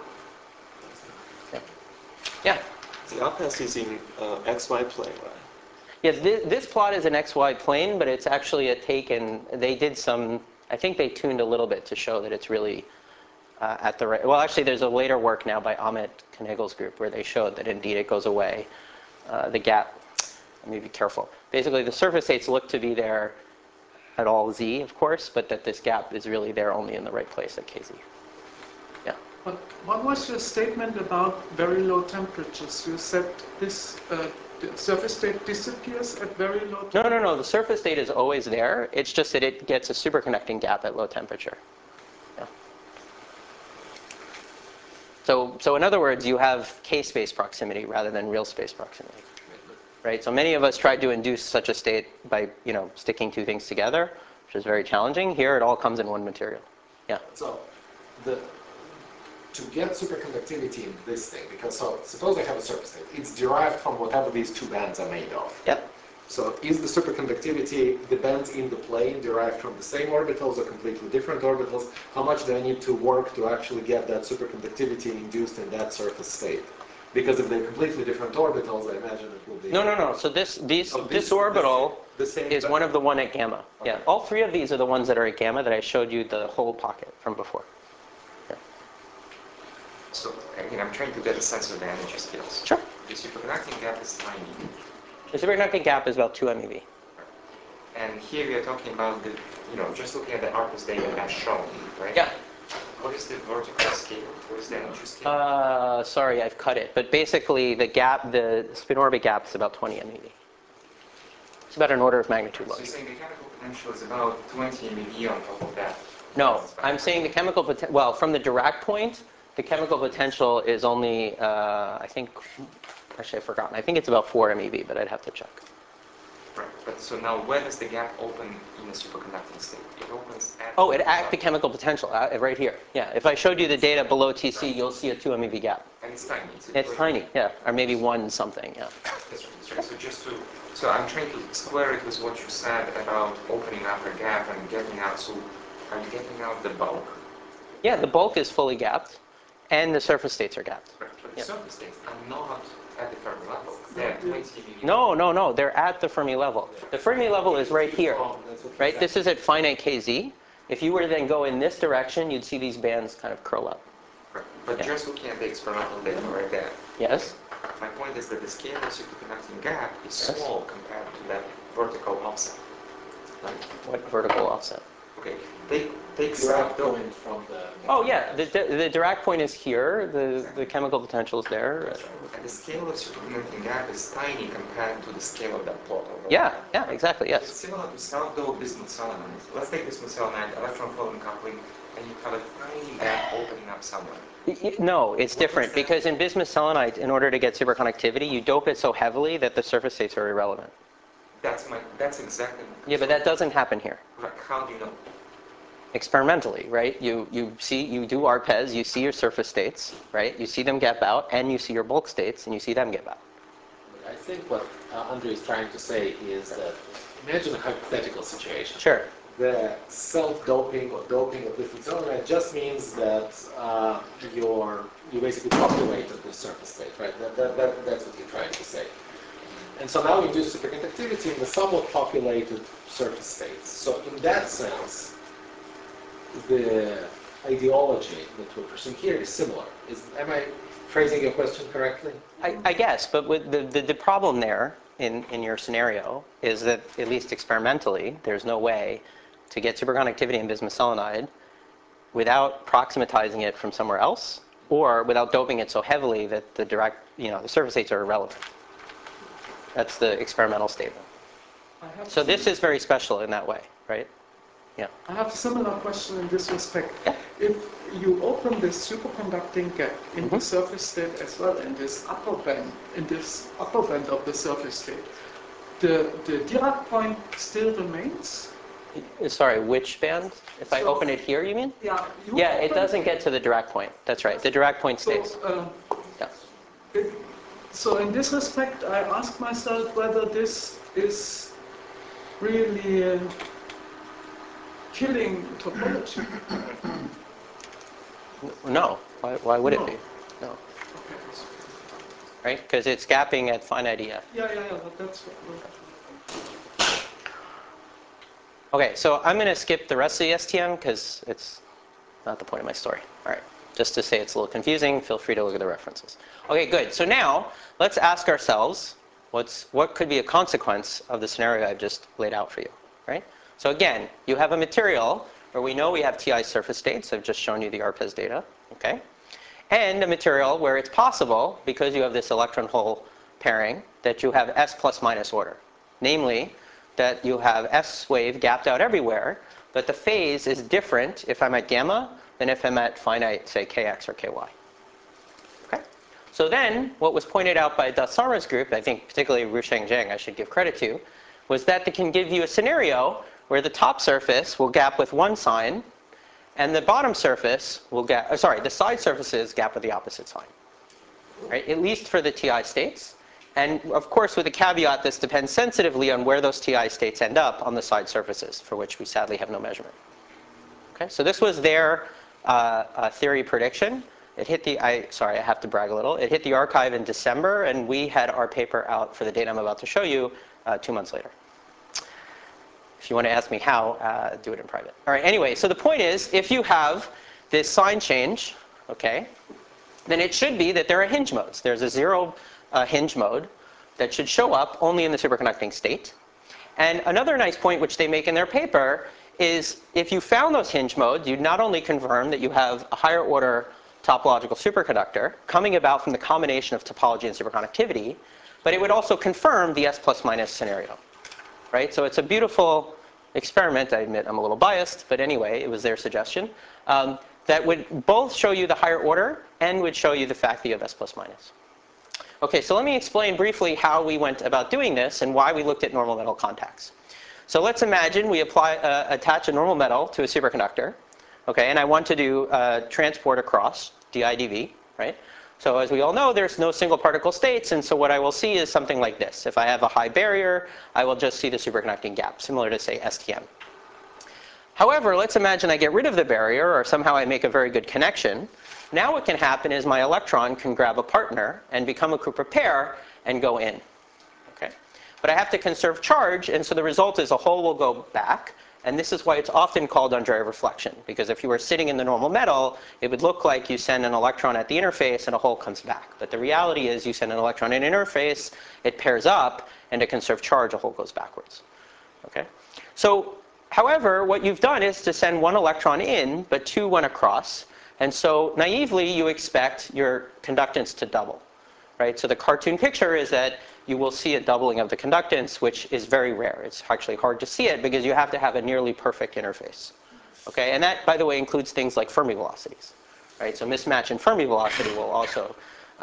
Yeah. The ARPES is in XY plane, right? Yes, this plot is an XY plane, but it's actually a take, and they did some. I think they tuned a little bit to show that it's really at the right. Well, actually, there's a later work now by Amit Knagel's group where they showed that indeed it goes away. The gap. Let me be careful. Basically, the surface states look to be there at all z, of course, but that this gap is really there only in the right place at kz. Yeah. But what was your statement about very low temperatures? You said this the surface state disappears at very low No, temperature. no, no. The surface state is always there. It's just that it gets a superconducting gap at low temperature. Yeah. So in other words, you have k-space proximity rather than real space proximity. Right? So many of us tried to induce such a state by, sticking two things together, which is very challenging. Here, it all comes in one material. Yeah. So, to get superconductivity in this thing, because suppose I have a surface state, it's derived from whatever these two bands are made of. Yep. So is the superconductivity, the bands in the plane, derived from the same orbitals or completely different orbitals? How much do I need to work to actually get that superconductivity induced in that surface state? Because if they're completely different orbitals, I imagine it will be... No. So this orbital is one of the one at gamma. Okay. Yeah. All three of these are the ones that are at gamma that I showed you the whole pocket from before. Yeah. So, again, I'm trying to get a sense of the energy scales. Sure. The superconducting gap is tiny. The superconducting gap is about 2 MeV. And here we are talking about the, just looking at the ARPAS data as shown, right? Yeah. What is the vertical scale? What is the energy scale? Sorry, I've cut it. But basically, the gap, the spin orbit gap is about 20 MeV. It's about an order of magnitude So larger. you're saying the chemical potential is about 20 MeV on top of that? No, I'm saying the chemical potential, well, from the Dirac point, the chemical potential is only, I think, actually I've forgotten. I think it's about 4 MeV, but I'd have to check. Right. But so now where does the gap open in a superconducting state? It opens at... Oh, at the chemical potential, right here. Yeah, if I showed you the data below TC, you'll see a 2 MeV gap. And it's tiny. It's tiny, yeah, or maybe 1 something, yeah. That's right. So I'm trying to square it with what you said about opening up a gap and getting out. So are you getting out the bulk? Yeah, the bulk is fully gapped, and the surface states are gapped. Right. But the Yeah. surface states are not at the Fermi level. They're 20 MeV. No, they're at the Fermi level. The Fermi level is right here, right? This is at finite kz. If you were to then go in this direction, you'd see these bands kind of curl up. Right. But Yeah. just looking at the experimental data right there, Yes? my point is that the scale of superconducting gap is Yes. small compared to that vertical offset. Right? What vertical offset? Okay. Take Dirac South Dome. point from the... Oh yeah, the Dirac point is here. The chemical potential is there. That's right. And the scale of superconducting gap is tiny compared to the scale of that plot over Yeah, there. exactly. It's Yes. similar to South Dome bismuth selenide. Let's take bismuth selenide, electron photon coupling, and you have a tiny gap opening up somewhere. No, it's What different was that? because in bismuth selenide, in order to get superconductivity, you dope it so heavily that the surface states are irrelevant. That's exactly my Yeah, but that doesn't happen here. Like, how do you know? Experimentally, right? You do ARPES, you see your surface states, right? You see them gap out, and you see your bulk states, and you see them gap out. I think what Andrei is trying to say is that imagine a hypothetical situation. Sure. The self-doping or doping of different selenide just means that you basically populated the surface state, right? That's what you're trying to say. And so now we do superconductivity in the somewhat populated surface states. So in that sense, the ideology that we're pursuing here is similar. Am I phrasing your question correctly? I guess, but with the problem there in your scenario is that, at least experimentally, there's no way to get superconductivity in bismuth selenide without proximatizing it from somewhere else, or without doping it so heavily that the surface states are irrelevant. That's the experimental statement. So this is very special in that way, right? Yeah. I have a similar question in this respect. Yeah. If you open this superconducting gap in the surface state as well, in this upper band of the surface state, the Dirac point still remains? Sorry, which band? If I So- open it here, you mean? Yeah. Yeah, it doesn't get to the Dirac point. That's right. The Dirac point stays. Yeah. So in this respect, I ask myself whether this is really killing topology. No. Why would it No. be? No. Okay. Right? Because it's gapping at finite EF. Yeah, but that's what. Okay, so I'm going to skip the rest of the STM because it's not the point of my story. All right. Just to say it's a little confusing, feel free to look at the references. Okay, good. So now let's ask ourselves what could be a consequence of the scenario I've just laid out for you, right? So again, you have a material where we know we have TI surface states. I've just shown you the ARPES data, okay? And a material where it's possible, because you have this electron-hole pairing, that you have S plus minus order. Namely, that you have S wave gapped out everywhere, but the phase is different if I'm at gamma than if I'm at finite, say, Kx or Ky. Okay? So then, what was pointed out by Das Sarma's group, I think particularly Rusheng Zheng I should give credit to, was that they can give you a scenario where the top surface will gap with one sign, and the bottom surface will gap, the side surfaces gap with the opposite sign. Right? At least for the TI states. And of course, with the caveat, this depends sensitively on where those TI states end up on the side surfaces, for which we sadly have no measurement. Okay? So this was their theory prediction. It hit the, I have to brag a little. It hit the archive in December, and we had our paper out for the data I'm about to show you 2 months later. If you want to ask me how, do it in private. All right, anyway, so the point is, if you have this sign change, okay, then it should be that there are hinge modes. There's a zero hinge mode that should show up only in the superconducting state. And another nice point which they make in their paper is if you found those hinge modes, you'd not only confirm that you have a higher order topological superconductor coming about from the combination of topology and superconductivity, but it would also confirm the S plus minus scenario. Right? So it's a beautiful experiment. I admit I'm a little biased, but anyway, it was their suggestion, that would both show you the higher order and would show you the fact that you have S plus minus. Okay, so let me explain briefly how we went about doing this and why we looked at normal metal contacts. So let's imagine we attach a normal metal to a superconductor, okay, and I want to do transport across, dI/dV, right? So as we all know, there's no single particle states, and so what I will see is something like this. If I have a high barrier, I will just see the superconducting gap, similar to, say, STM. However, let's imagine I get rid of the barrier, or somehow I make a very good connection. Now what can happen is my electron can grab a partner and become a Cooper pair and go in. Okay? But I have to conserve charge, and so the result is a hole will go back. And this is why it's often called undry reflection. Because if you were sitting in the normal metal, it would look like you send an electron at the interface and a hole comes back. But the reality is you send an electron in an interface, it pairs up, and to conserve charge, a hole goes backwards. Okay? So, however, what you've done is to send one electron in, but two went across. And so, naively, you expect your conductance to double. Right? So the cartoon picture is that you will see a doubling of the conductance, which is very rare. It's actually hard to see it because you have to have a nearly perfect interface. Okay? And that, by the way, includes things like Fermi velocities. Right? So mismatch in Fermi velocity will also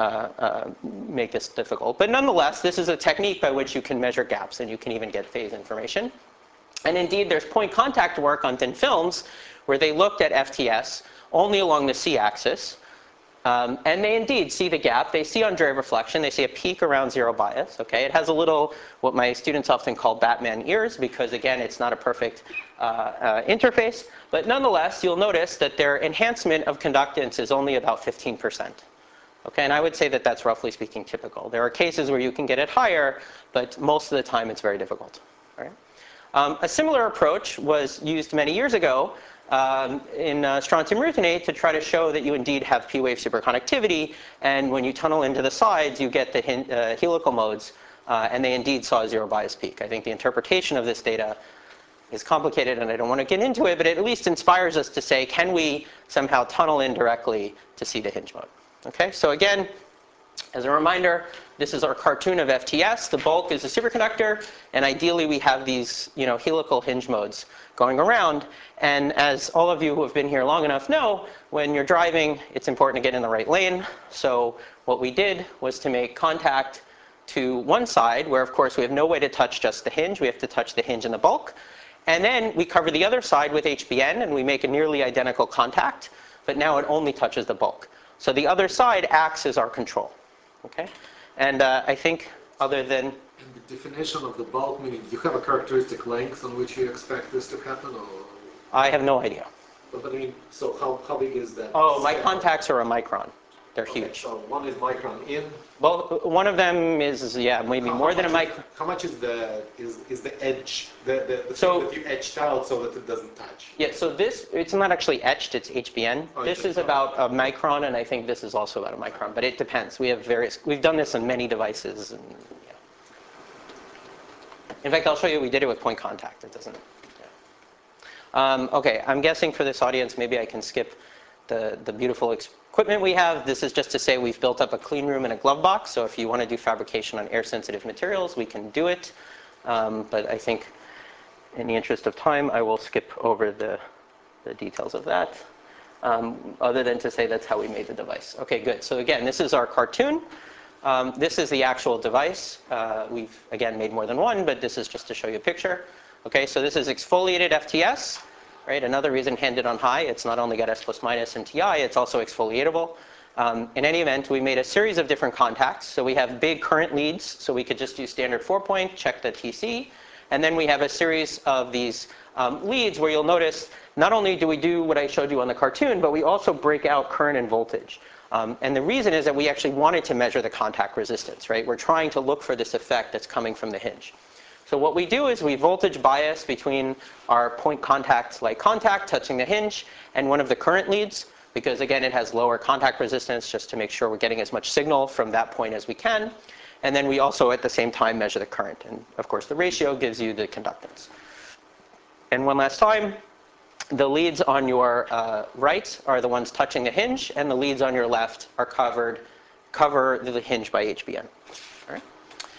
make this difficult. But nonetheless, this is a technique by which you can measure gaps, and you can even get phase information. And indeed, there's point contact work on thin films where they looked at FTS only along the C-axis. And they indeed see the gap. They see undry reflection. They see a peak around zero bias. Okay? It has a little, what my students often call Batman ears, because again, it's not a perfect interface. But nonetheless, you'll notice that their enhancement of conductance is only about 15%. Okay? And I would say that that's roughly speaking typical. There are cases where you can get it higher, but most of the time it's very difficult. All right? A similar approach was used many years ago in strontium ruthenate to try to show that you indeed have P-wave superconductivity, and when you tunnel into the sides, you get the helical modes, and they indeed saw a zero bias peak. I think the interpretation of this data is complicated, and I don't want to get into it, but it at least inspires us to say, can we somehow tunnel in directly to see the hinge mode? Okay, so again, as a reminder, this is our cartoon of FTS. The bulk is a superconductor, and ideally we have these, helical hinge modes going around. And as all of you who have been here long enough know, when you're driving, it's important to get in the right lane. So what we did was to make contact to one side, where of course we have no way to touch just the hinge. We have to touch the hinge and the bulk. And then we cover the other side with HBN, and we make a nearly identical contact, but now it only touches the bulk. So the other side acts as our control. Okay? And I think other than... And the definition of the bulk, meaning you have a characteristic length on which you expect this to happen? Or? I have no idea. But I mean, so how big is that? Oh, my contacts are a micron. They're Okay, huge. so one is micron in. Well, one of them is, yeah, maybe more than a micron. How much is the edge, the So- thing that you etched out so that it doesn't touch? Yeah, so this, it's not actually etched, it's HBN. Oh, This it's is HBN. about a micron, and I think this is also about a micron, but it depends. We've done this on many devices. And, yeah. In fact, I'll show you, we did it with point contact. It doesn't, yeah. Okay, I'm guessing for this audience, maybe I can skip the beautiful equipment we have. This is just to say we've built up a clean room and a glove box, so if you want to do fabrication on air-sensitive materials, we can do it. But I think in the interest of time, I will skip over the details of that, other than to say that's how we made the device. Okay, good. So again, this is our cartoon. This is the actual device. We've, again, made more than one, but this is just to show you a picture. Okay, so this is exfoliated FTS, right? Another reason handed on high. It's not only got S plus minus and TI, it's also exfoliatable. In any event, we made a series of different contacts. So we have big current leads, so we could just use standard 4-point, check the TC. And then we have a series of these leads where you'll notice not only do we do what I showed you on the cartoon, but we also break out current and voltage. And the reason is that we actually wanted to measure the contact resistance, right? We're trying to look for this effect that's coming from the hinge. So what we do is we voltage bias between our point contact like contact touching the hinge and one of the current leads, because again, it has lower contact resistance just to make sure we're getting as much signal from that point as we can. And then we also, at the same time, measure the current. And of course, the ratio gives you the conductance. And one last time, the leads on your right are the ones touching the hinge, and the leads on your left are cover the hinge by HBN. All right?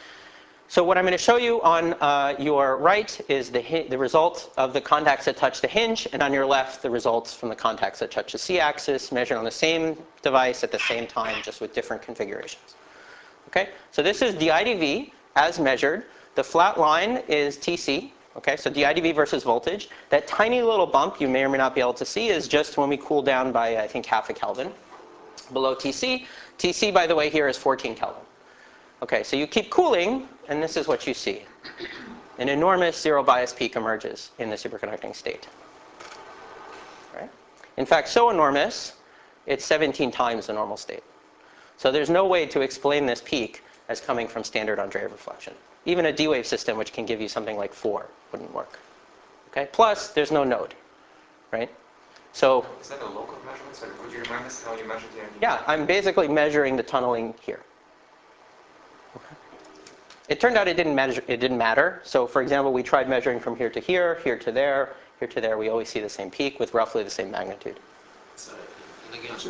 So what I'm going to show you on your right is the result of the contacts that touch the hinge, and on your left, the results from the contacts that touch the C-axis, measured on the same device at the same time, just with different configurations. Okay, so this is DIDV as measured. The flat line is TC. Okay, so DIDV versus voltage. That tiny little bump you may or may not be able to see is just when we cool down by, I think, half a Kelvin below TC. TC, by the way, here is 14 Kelvin. Okay, so you keep cooling, and this is what you see. An enormous zero bias peak emerges in the superconducting state. Right? In fact, so enormous, it's 17 times the normal state. So there's no way to explain this peak as coming from standard Andreev reflection. Even a D-wave system, which can give you something like 4, wouldn't work. Okay? Plus, there's no node, right? So Is that a local measurement? So could you remind us how you measure the idea? yeah, I'm basically measuring the tunneling here. Okay. It turned out it didn't matter. So for example, we tried measuring from here to there, here to there. We always see the same peak with roughly the same magnitude. So, and again,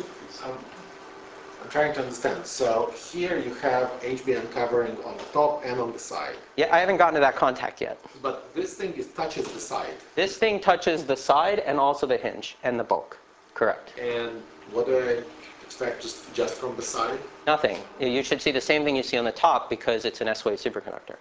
I'm trying to understand. So here you have HBN covering on the top and on the side. Yeah, I haven't gotten to that contact yet. But this thing touches the side. This thing touches the side and also the hinge and the bulk. Correct. And what do I expect just from the side? Nothing. You should see the same thing you see on the top because it's an S-wave superconductor.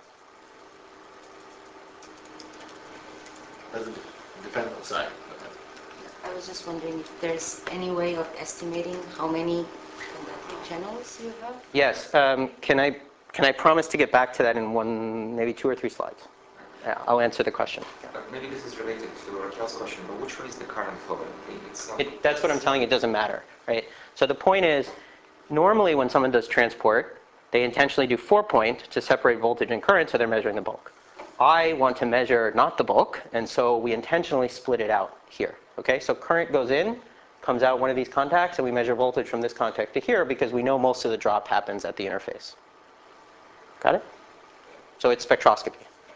Doesn't depend on the side. I was just wondering if there's any way of estimating how many conducting channels you have? Yes. Can I promise to get back to that in maybe 2 or 3 slides? I'll answer the question. Maybe this is related to Raquel's question, but which way is the current flowing? It's not, That's what I'm telling you. It doesn't matter, right? So the point is, normally when someone does transport, they intentionally do 4-point to separate voltage and current, so they're measuring the bulk. I want to measure not the bulk, and so we intentionally split it out here. Okay, so current goes in, comes out one of these contacts, and we measure voltage from this contact to here because we know most of the drop happens at the interface. Got it? So it's spectroscopy.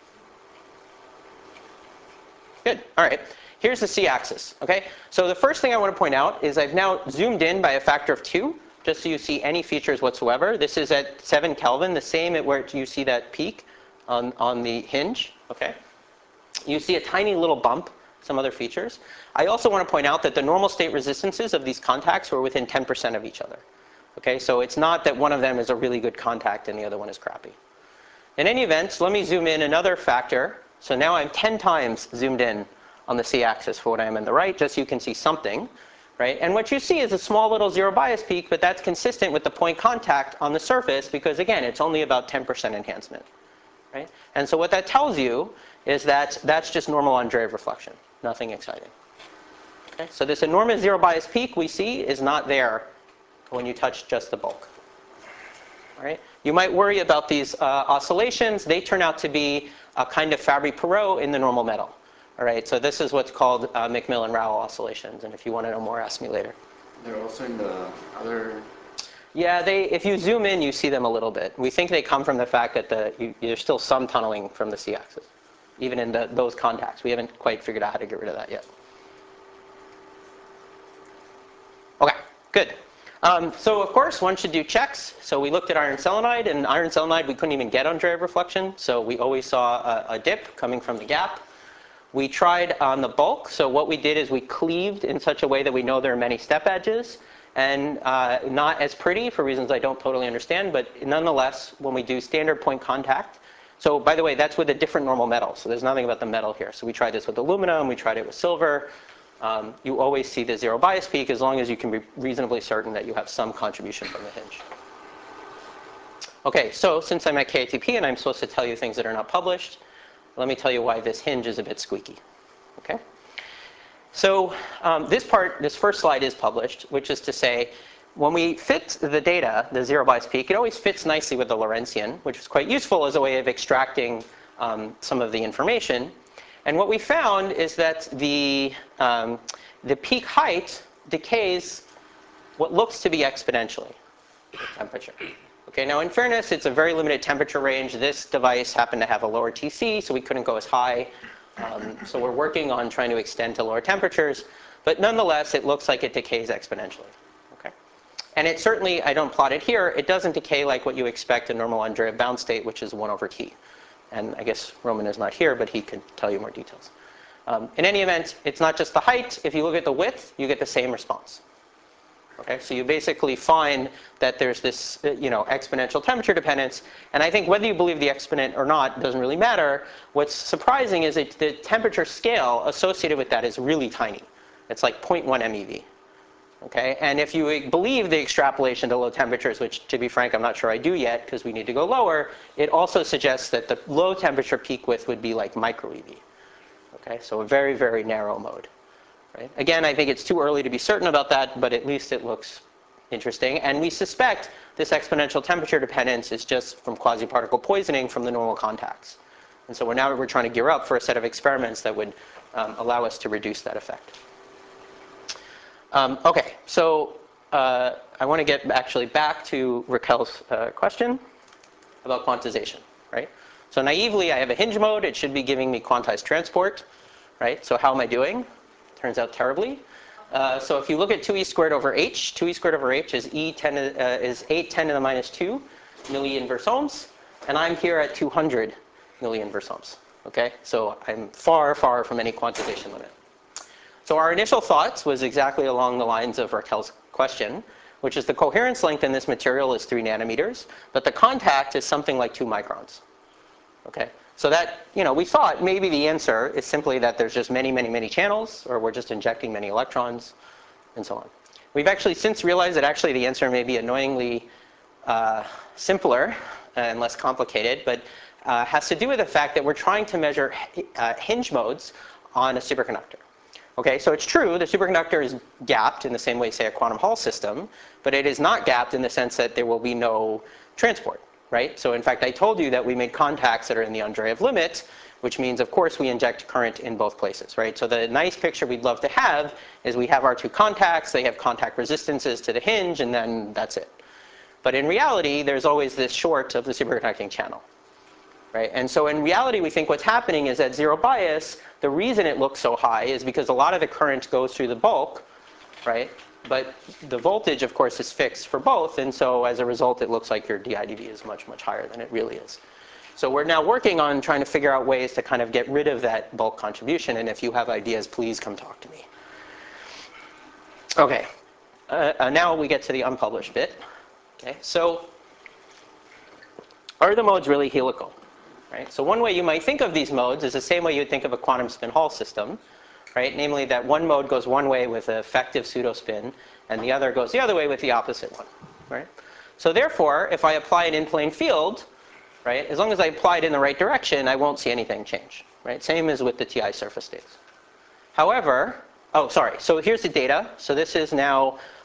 Good. All right. Here's the C-axis. Okay. So the first thing I want to point out is I've now zoomed in by a factor of 2, just so you see any features whatsoever. This is at 7 Kelvin, the same at where you see that peak on the hinge. Okay. You see a tiny little bump, some other features. I also want to point out that the normal state resistances of these contacts were within 10% of each other. Okay. So it's not that one of them is a really good contact and the other one is crappy. In any event, let me zoom in another factor. So now I'm 10 times zoomed in on the C-axis for what I am on the right, just so you can see something, right? And what you see is a small little zero bias peak, but that's consistent with the point contact on the surface because, again, it's only about 10% enhancement, right? And so what that tells you is that that's just normal Andreev reflection, nothing exciting. Okay? So this enormous zero bias peak we see is not there when you touch just the bulk. All right? You might worry about these oscillations. They turn out to be a kind of Fabry-Perot in the normal metal. All right, so this is what's called McMillan-Rao oscillations, and if you want to know more, ask me later. They're also in the other... Yeah, if you zoom in, you see them a little bit. We think they come from the fact that there's still some tunneling from the C-axis, even in those contacts. We haven't quite figured out how to get rid of that yet. Okay, good. So of course, one should do checks. So we looked at iron selenide, and iron selenide we couldn't even get Andreev reflection, so we always saw a dip coming from the gap. We tried on the bulk, so what we did is we cleaved in such a way that we know there are many step edges, and not as pretty for reasons I don't totally understand, but nonetheless, when we do standard point contact, so by the way, that's with a different normal metal, so there's nothing about the metal here. So we tried this with aluminum, we tried it with silver. You always see the zero bias peak as long as you can be reasonably certain that you have some contribution from the hinge. Okay, so since I'm at KITP and I'm supposed to tell you things that are not published, let me tell you why this hinge is a bit squeaky. Okay? So this first slide is published, which is to say, when we fit the data, the zero bias peak, it always fits nicely with the Lorentzian, which is quite useful as a way of extracting some of the information. And what we found is that the peak height decays what looks to be exponentially with temperature. Okay, now in fairness, it's a very limited temperature range. This device happened to have a lower TC, so we couldn't go as high. So we're working on trying to extend to lower temperatures. But nonetheless, it looks like it decays exponentially. Okay? And it certainly, I don't plot it here, it doesn't decay like what you expect in normal Andreev bound state, which is 1 over T. And I guess Roman is not here, but he could tell you more details. In any event, it's not just the height. If you look at the width, you get the same response. Okay, so you basically find that there's this exponential temperature dependence. And I think whether you believe the exponent or not doesn't really matter. What's surprising is that the temperature scale associated with that is really tiny. It's like 0.1 MeV. Okay, and if you believe the extrapolation to low temperatures, which to be frank, I'm not sure I do yet because we need to go lower, it also suggests that the low temperature peak width would be like micro EV. Okay, so a very, very narrow mode. Right? Again, I think it's too early to be certain about that, but at least it looks interesting. And we suspect this exponential temperature dependence is just from quasi-particle poisoning from the normal contacts. And so we're trying to gear up for a set of experiments that would allow us to reduce that effect. Okay, so I want to get actually back to Raquel's question about quantization. Right? So naively, I have a hinge mode. It should be giving me quantized transport. Right? So how am I doing? Turns out terribly. So if you look at 2e squared over h, 2e squared over h is 8 10 to the minus 2 milliinverse ohms. And I'm here at 200 milliinverse ohms. Okay? So I'm far, far from any quantization limit. So our initial thoughts was exactly along the lines of Raquel's question, which is the coherence length in this material is 3 nanometers, but the contact is something like 2 microns. Okay? So that, we thought maybe the answer is simply that there's just many, many, many channels, or we're just injecting many electrons, and so on. We've actually since realized that actually the answer may be annoyingly simpler and less complicated, but has to do with the fact that we're trying to measure hinge modes on a superconductor. Okay, so it's true, the superconductor is gapped in the same way, say, a quantum Hall system, but it is not gapped in the sense that there will be no transport. Right? So in fact, I told you that we made contacts that are in the Andreev limit, which means, of course, we inject current in both places. Right? So the nice picture we'd love to have is we have our 2 contacts, they have contact resistances to the hinge, and then that's it. But in reality, there's always this short of the superconducting channel. Right? And so in reality, we think what's happening is at zero bias, the reason it looks so high is because a lot of the current goes through the bulk, right? But the voltage, of course, is fixed for both, and so as a result, it looks like your dIdV is much, much higher than it really is. So we're now working on trying to figure out ways to kind of get rid of that bulk contribution, and if you have ideas, please come talk to me. Okay, now we get to the unpublished bit. Okay, so are the modes really helical? Right? So one way you might think of these modes is the same way you'd think of a quantum spin Hall system. Right? Namely that one mode goes one way with an effective pseudospin, and the other goes the other way with the opposite one. Right? So therefore, if I apply an in-plane field, right, as long as I apply it in the right direction, I won't see anything change. Right? Same as with the TI surface states. However, so here's the data. So this is now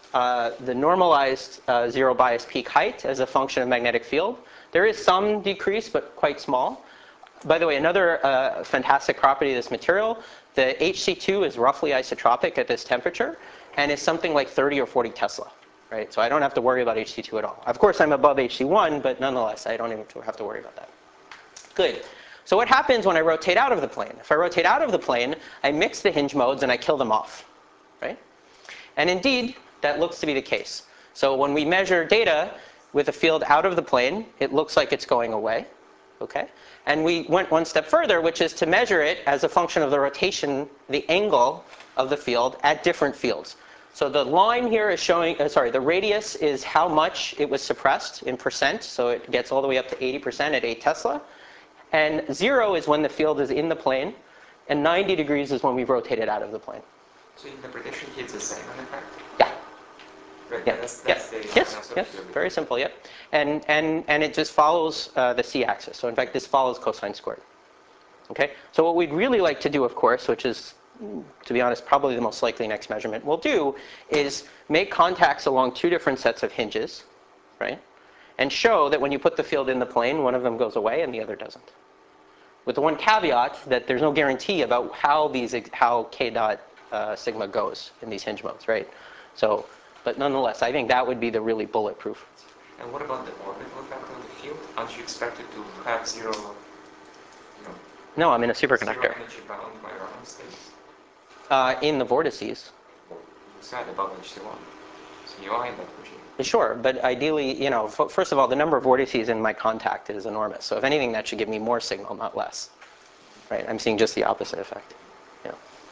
the normalized zero bias peak height as a function of magnetic field. There is some decrease, but quite small. By the way, another fantastic property of this material, the Hc2 is roughly isotropic at this temperature and is something like 30 or 40 Tesla. Right? So I don't have to worry about Hc2 at all. Of course, I'm above Hc1, but nonetheless, I don't even have to worry about that. Good. So what happens when I rotate out of the plane? If I rotate out of the plane, I mix the hinge modes and I kill them off. Right? And indeed, that looks to be the case. So when we measure data with a field out of the plane, it looks like it's going away. Okay? And we went one step further, which is to measure it as a function of the rotation, the angle of the field at different fields. So the line here is showing, the radius is how much it was suppressed in percent. So it gets all the way up to 80% at 8 Tesla. And 0 is when the field is in the plane. And 90 degrees is when we've rotated out of the plane. So interpretation here is the same, in fact? Yeah. Right, Yeah. that's Yes. the Yes. Yes. Very simple. Yep. And it just follows the c-axis. So in fact, this follows cosine squared. Okay. So what we'd really like to do, of course, which is, to be honest, probably the most likely next measurement we'll do, is make contacts along two different sets of hinges, right? And show that when you put the field in the plane, one of them goes away and the other doesn't. With the one caveat that there's no guarantee about how k dot sigma goes in these hinge modes, right? So, but nonetheless, I think that would be the really bulletproof. And what about the orbital effect of the field? Aren't you expected to have zero, No, I'm in a zero superconductor. energy bound by Raman states? In the vortices. You said above Hc1. So you are in that regime. Sure, but ideally, first of all, the number of vortices in my contact is enormous. So if anything, that should give me more signal, not less. Right? I'm seeing just the opposite effect. Yeah.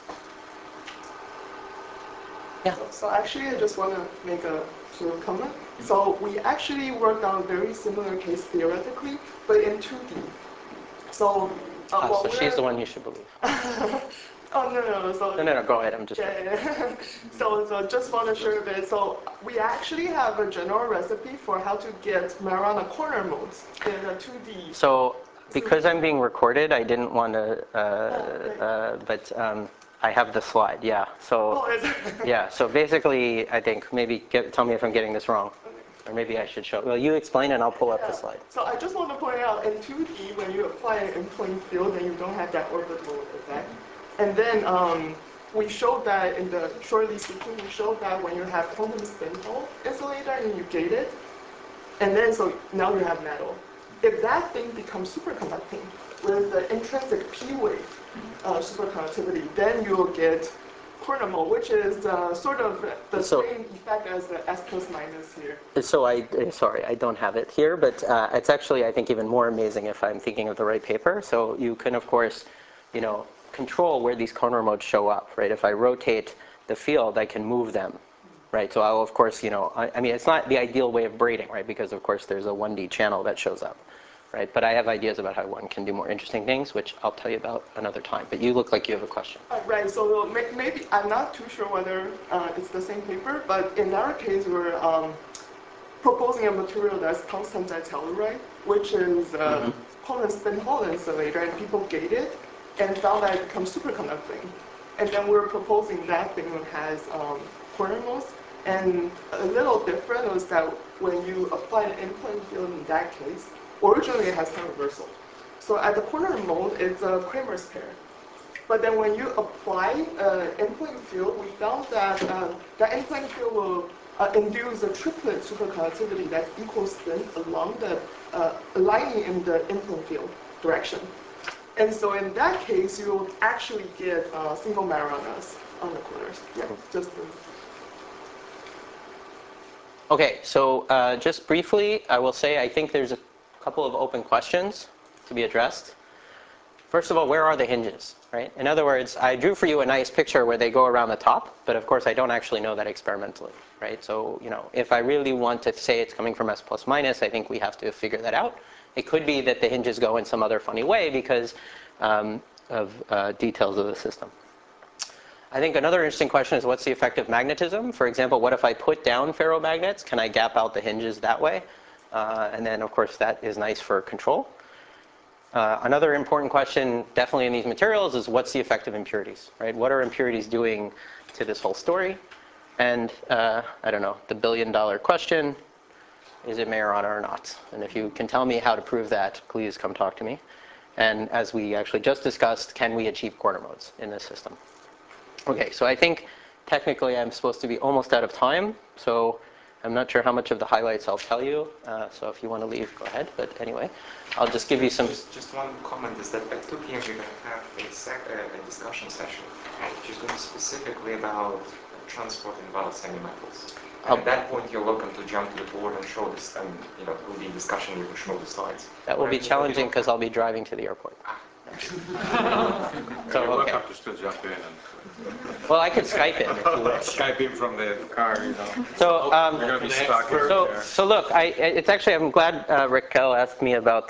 Yeah. So actually, I just want to make a sort of comment. So we actually worked on a very similar case theoretically, but in 2D. So, So she's the one you should believe. Oh, no. So, No, go ahead. I'm just... Yeah. So just want to share a bit. So we actually have a general recipe for how to get Majorana corner modes in a 2D. So because I'm being recorded, I didn't want to, but I have the slide, yeah. So, yeah, so basically, I think maybe tell me if I'm getting this wrong. Or maybe I should show, well, you explain and I'll pull up the slide. So I just want to point out, in 2D, when you apply an in-plane field, then you don't have that orbital effect. And then we showed that shortly speaking, we showed that when you have quantum spin Hall insulator and you gate it, and then so now you have metal. If that thing becomes superconducting with the intrinsic P wave superconductivity, then you will get corner mode, which is sort of the same effect as the S plus minus here. So sorry, I don't have it here, but it's actually, I think, even more amazing if I'm thinking of the right paper. So you can, of course, control where these corner modes show up, right? If I rotate the field, I can move them, right? So I'll, of course, I mean, it's not the ideal way of braiding, right? Because, of course, there's a 1D channel that shows up, right? But I have ideas about how one can do more interesting things, which I'll tell you about another time. But you look like you have a question. Right, so maybe, I'm not too sure whether it's the same paper, but in our case, we're proposing a material that's tungsten ditelluride, which is quantum spin Hall insulator, and people gate it and found that it becomes superconducting. And then we're proposing that thing that has corner modes. And a little different was that when you apply an in-plane field in that case, originally it has time reversal. So at the corner mode, it's a Kramer's pair. But then when you apply an in-plane field, we found that the in-plane field will induce a triplet superconductivity that's equal spin along the aligning in the in-plane field direction. And so in that case, you will actually get single Majoranas on the corners. Yeah, just. Okay, so just briefly, I will say I think there's a couple of open questions to be addressed. First of all, where are the hinges, right? In other words, I drew for you a nice picture where they go around the top, but of course I don't actually know that experimentally, right? So, if I really want to say it's coming from S plus minus, I think we have to figure that out. It could be that the hinges go in some other funny way because of details of the system. I think another interesting question is what's the effect of magnetism? For example, what if I put down ferromagnets? Can I gap out the hinges that way? And then, of course, that is nice for control. Another important question, definitely in these materials, is what's the effect of impurities, right? What are impurities doing to this whole story? And I don't know, the billion-dollar question, is it Majorana or not? And if you can tell me how to prove that, please come talk to me. And as we actually just discussed, can we achieve corner modes in this system? Okay, so I think technically I'm supposed to be almost out of time. So I'm not sure how much of the highlights I'll tell you. So if you want to leave, go ahead. But anyway, I'll just give you some... Just one comment is that at 2 p.m. we're going to have a discussion session, which is going to be specifically about transport and about semi-metals. And at that point, you're welcome to jump to the board and show this, and it will be a discussion, you can show the slides. That will be challenging because I'll be driving to the airport. So you're welcome to still jump in. And well, I could Skype in if you wish. Skype in from the car, So, you're going to be stuck in there. So look, it's actually, I'm glad Rick Kell asked me about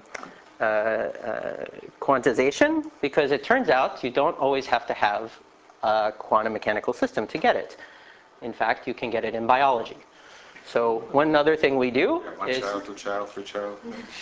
quantization, because it turns out you don't always have to have a quantum mechanical system to get it. In fact, you can get it in biology. So one other thing we do one is... child, 2 child, 3 child.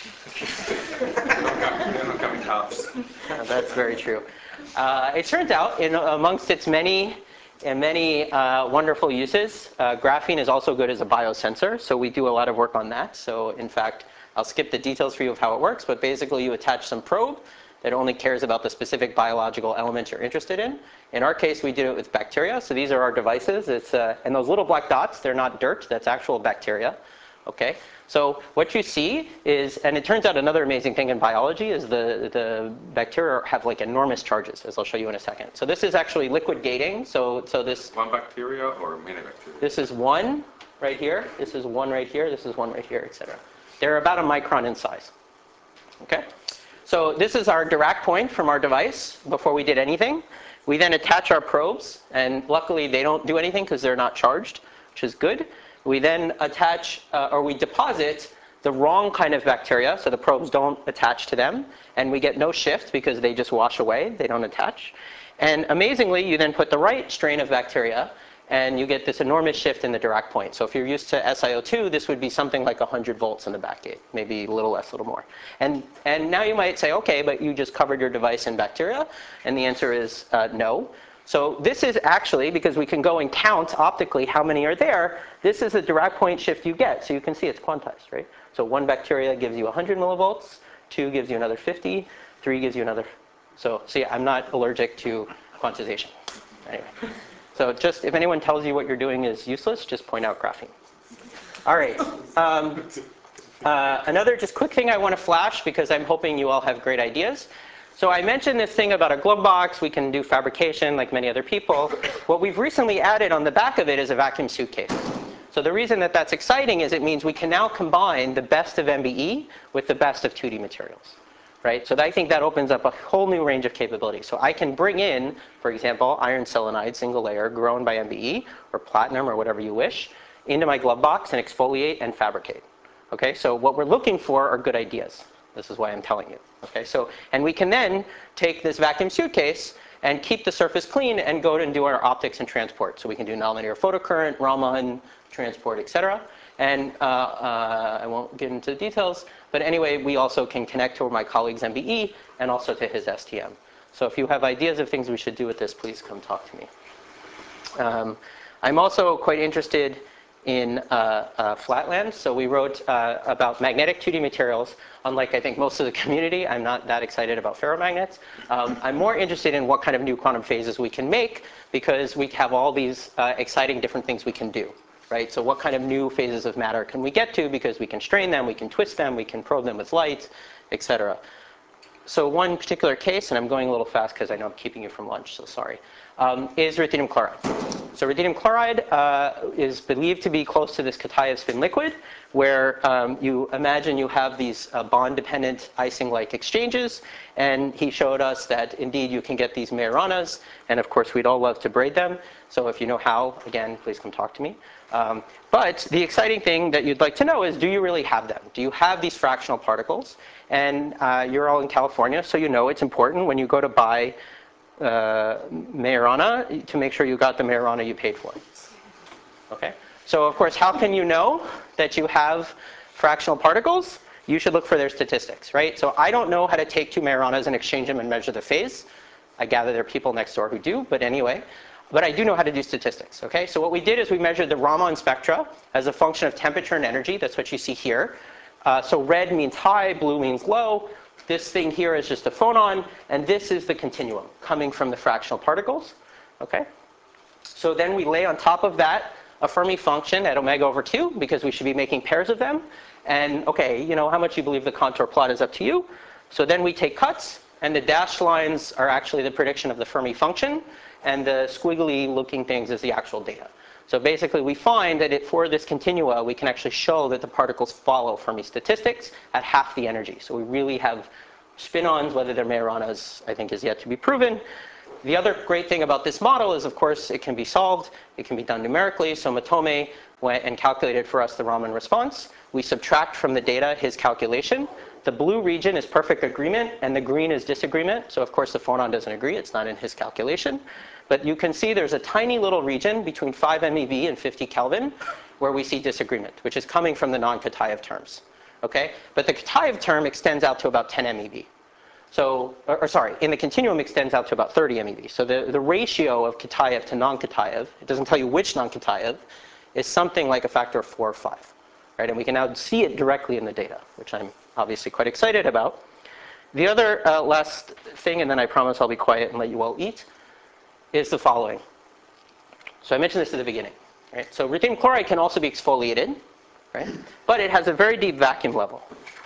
They don't come in halves. That's very true. It turns out, amongst its many wonderful uses, graphene is also good as a biosensor. So we do a lot of work on that. So in fact, I'll skip the details for you of how it works. But basically, you attach some probe that only cares about the specific biological element you're interested in. In our case, we did it with bacteria. So these are our devices. And those little black dots, they're not dirt. That's actual bacteria. Okay. So what you see is, and it turns out another amazing thing in biology is the bacteria have like enormous charges, as I'll show you in a second. So this is actually liquid gating. So this... One bacteria or many bacteria? This is one right here. This is one right here. This is one right here, etc. They're about a micron in size. Okay. So this is our Dirac point from our device before we did anything. We then attach our probes, and luckily they don't do anything because they're not charged, which is good. We then attach, or we deposit the wrong kind of bacteria, so the probes don't attach to them, and we get no shift because they just wash away, they don't attach. And amazingly, you then put the right strain of bacteria, and you get this enormous shift in the Dirac point. So if you're used to SiO2, this would be something like 100 volts in the backgate, maybe a little less, a little more. And now you might say, okay, but you just covered your device in bacteria, and the answer is no. So this is actually, because we can go and count optically how many are there, this is the Dirac point shift you get. So you can see it's quantized, right? So one bacteria gives you 100 millivolts, 2 gives you another 50, 3 gives you another... So yeah, I'm not allergic to quantization. Anyway. So just, if anyone tells you what you're doing is useless, just point out graphene. All right. Another just quick thing I want to flash, because I'm hoping you all have great ideas. So I mentioned this thing about a glove box. We can do fabrication like many other people. What we've recently added on the back of it is a vacuum suitcase. So the reason that that's exciting is it means we can now combine the best of MBE with the best of 2D materials. Right? So I think that opens up a whole new range of capabilities. So I can bring in, for example, iron selenide, single layer, grown by MBE, or platinum, or whatever you wish, into my glove box and exfoliate and fabricate. Okay? So what we're looking for are good ideas. This is why I'm telling you. Okay? So, and we can then take this vacuum suitcase and keep the surface clean and go and do our optics and transport. So we can do nonlinear photocurrent, Raman, transport, etc. And I won't get into the details, but anyway, we also can connect to my colleague's MBE and also to his STM. So if you have ideas of things we should do with this, please come talk to me. I'm also quite interested in flatland. So we wrote about magnetic 2D materials. Unlike, I think, most of the community, I'm not that excited about ferromagnets. I'm more interested in what kind of new quantum phases we can make, because we have all these exciting different things we can do. Right? So what kind of new phases of matter can we get to, because we can strain them, we can twist them, we can probe them with light, etc. So one particular case, and I'm going a little fast because I know I'm keeping you from lunch, so sorry, is ruthenium chloride. So ruthenium chloride is believed to be close to this Kitaev spin liquid, where you imagine you have these bond-dependent icing-like exchanges, and he showed us that indeed you can get these Majoranas, and of course we'd all love to braid them. So if you know how, again, please come talk to me. But the exciting thing that you'd like to know is, do you really have them? Do you have these fractional particles? And you're all in California, so you know it's important when you go to buy Majorana to make sure you got the Majorana you paid for. Okay? So of course, how can you know that you have fractional particles? You should look for their statistics, right? So I don't know how to take 2 Majoranas and exchange them and measure the phase. I gather there are people next door who do, but anyway. but I do know how to do statistics, okay? So what we did is we measured the Raman spectra as a function of temperature and energy. That's what you see here. So red means high, blue means low. This thing here is just a phonon, and this is the continuum coming from the fractional particles, okay? So then we lay on top of that a Fermi function at omega over 2, because we should be making pairs of them. And, okay, you know, how much you believe the contour plot is up to you. So then we take cuts, and the dashed lines are actually the prediction of the Fermi function, and the squiggly looking things is the actual data. So basically we find that for this continua, we can actually show that the particles follow Fermi statistics at half the energy. So we really have spin-ons. Whether they're Majoranas, I think, is yet to be proven. The other great thing about this model is, of course, it can be solved. It can be done numerically. So Matome went and calculated for us the Raman response. We subtract from the data his calculation. The blue region is perfect agreement, and the green is disagreement. So, of course, the phonon doesn't agree. It's not in his calculation. But you can see there's a tiny little region between 5 MeV and 50 Kelvin where we see disagreement, which is coming from the non-Kitaev terms. Okay? But the Kitaev term extends out to about 10 MeV. So, sorry, in the continuum extends out to about 30 MeV. So the ratio of Kitaev to non-Kitaev, it doesn't tell you which non-Kitaev, is something like a factor of 4 or 5. Right? And we can now see it directly in the data, which I'm obviously quite excited about. The other last thing, and then I promise I'll be quiet and let you all eat, is the following. So I mentioned this at the beginning. Right? So ruthenium chloride can also be exfoliated, right? But it has a very deep vacuum level.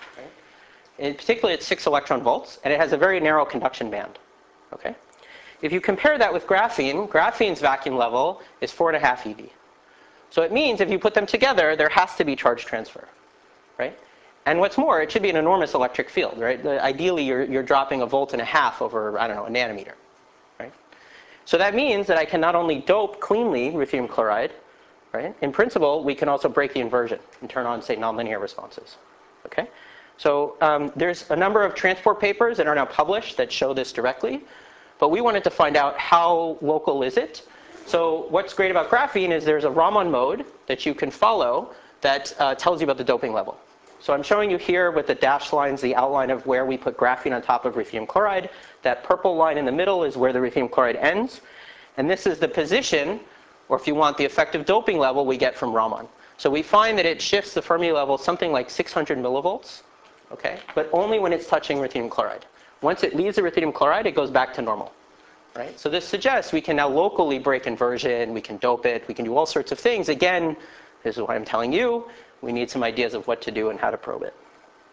Particularly at 6 electron volts, and it has a very narrow conduction band. Okay? If you compare that with graphene, graphene's vacuum level is 4.5 eV. So it means if you put them together, there has to be charge transfer. Right? And what's more, it should be an enormous electric field. Right? Ideally, you're dropping 1.5 volts over, I don't know, a nanometer. Right? So that means that I can not only dope cleanly ruthenium chloride, right? In principle, we can also break the inversion and turn on, say, nonlinear responses. Okay? So there's a number of transport papers that are now published that show this directly. But we wanted to find out how local is it. So what's great about graphene is there's a Raman mode that you can follow that tells you about the doping level. So I'm showing you here with the dashed lines the outline of where we put graphene on top of ruthenium chloride. That purple line in the middle is where the ruthenium chloride ends. And this is the position, or if you want, the effective doping level we get from Raman. So we find that it shifts the Fermi level something like 600 millivolts. Okay? But only when it's touching ruthenium chloride. Once it leaves the ruthenium chloride, it goes back to normal. Right? So this suggests we can now locally break inversion, we can dope it, we can do all sorts of things. Again, this is why I'm telling you, we need some ideas of what to do and how to probe it.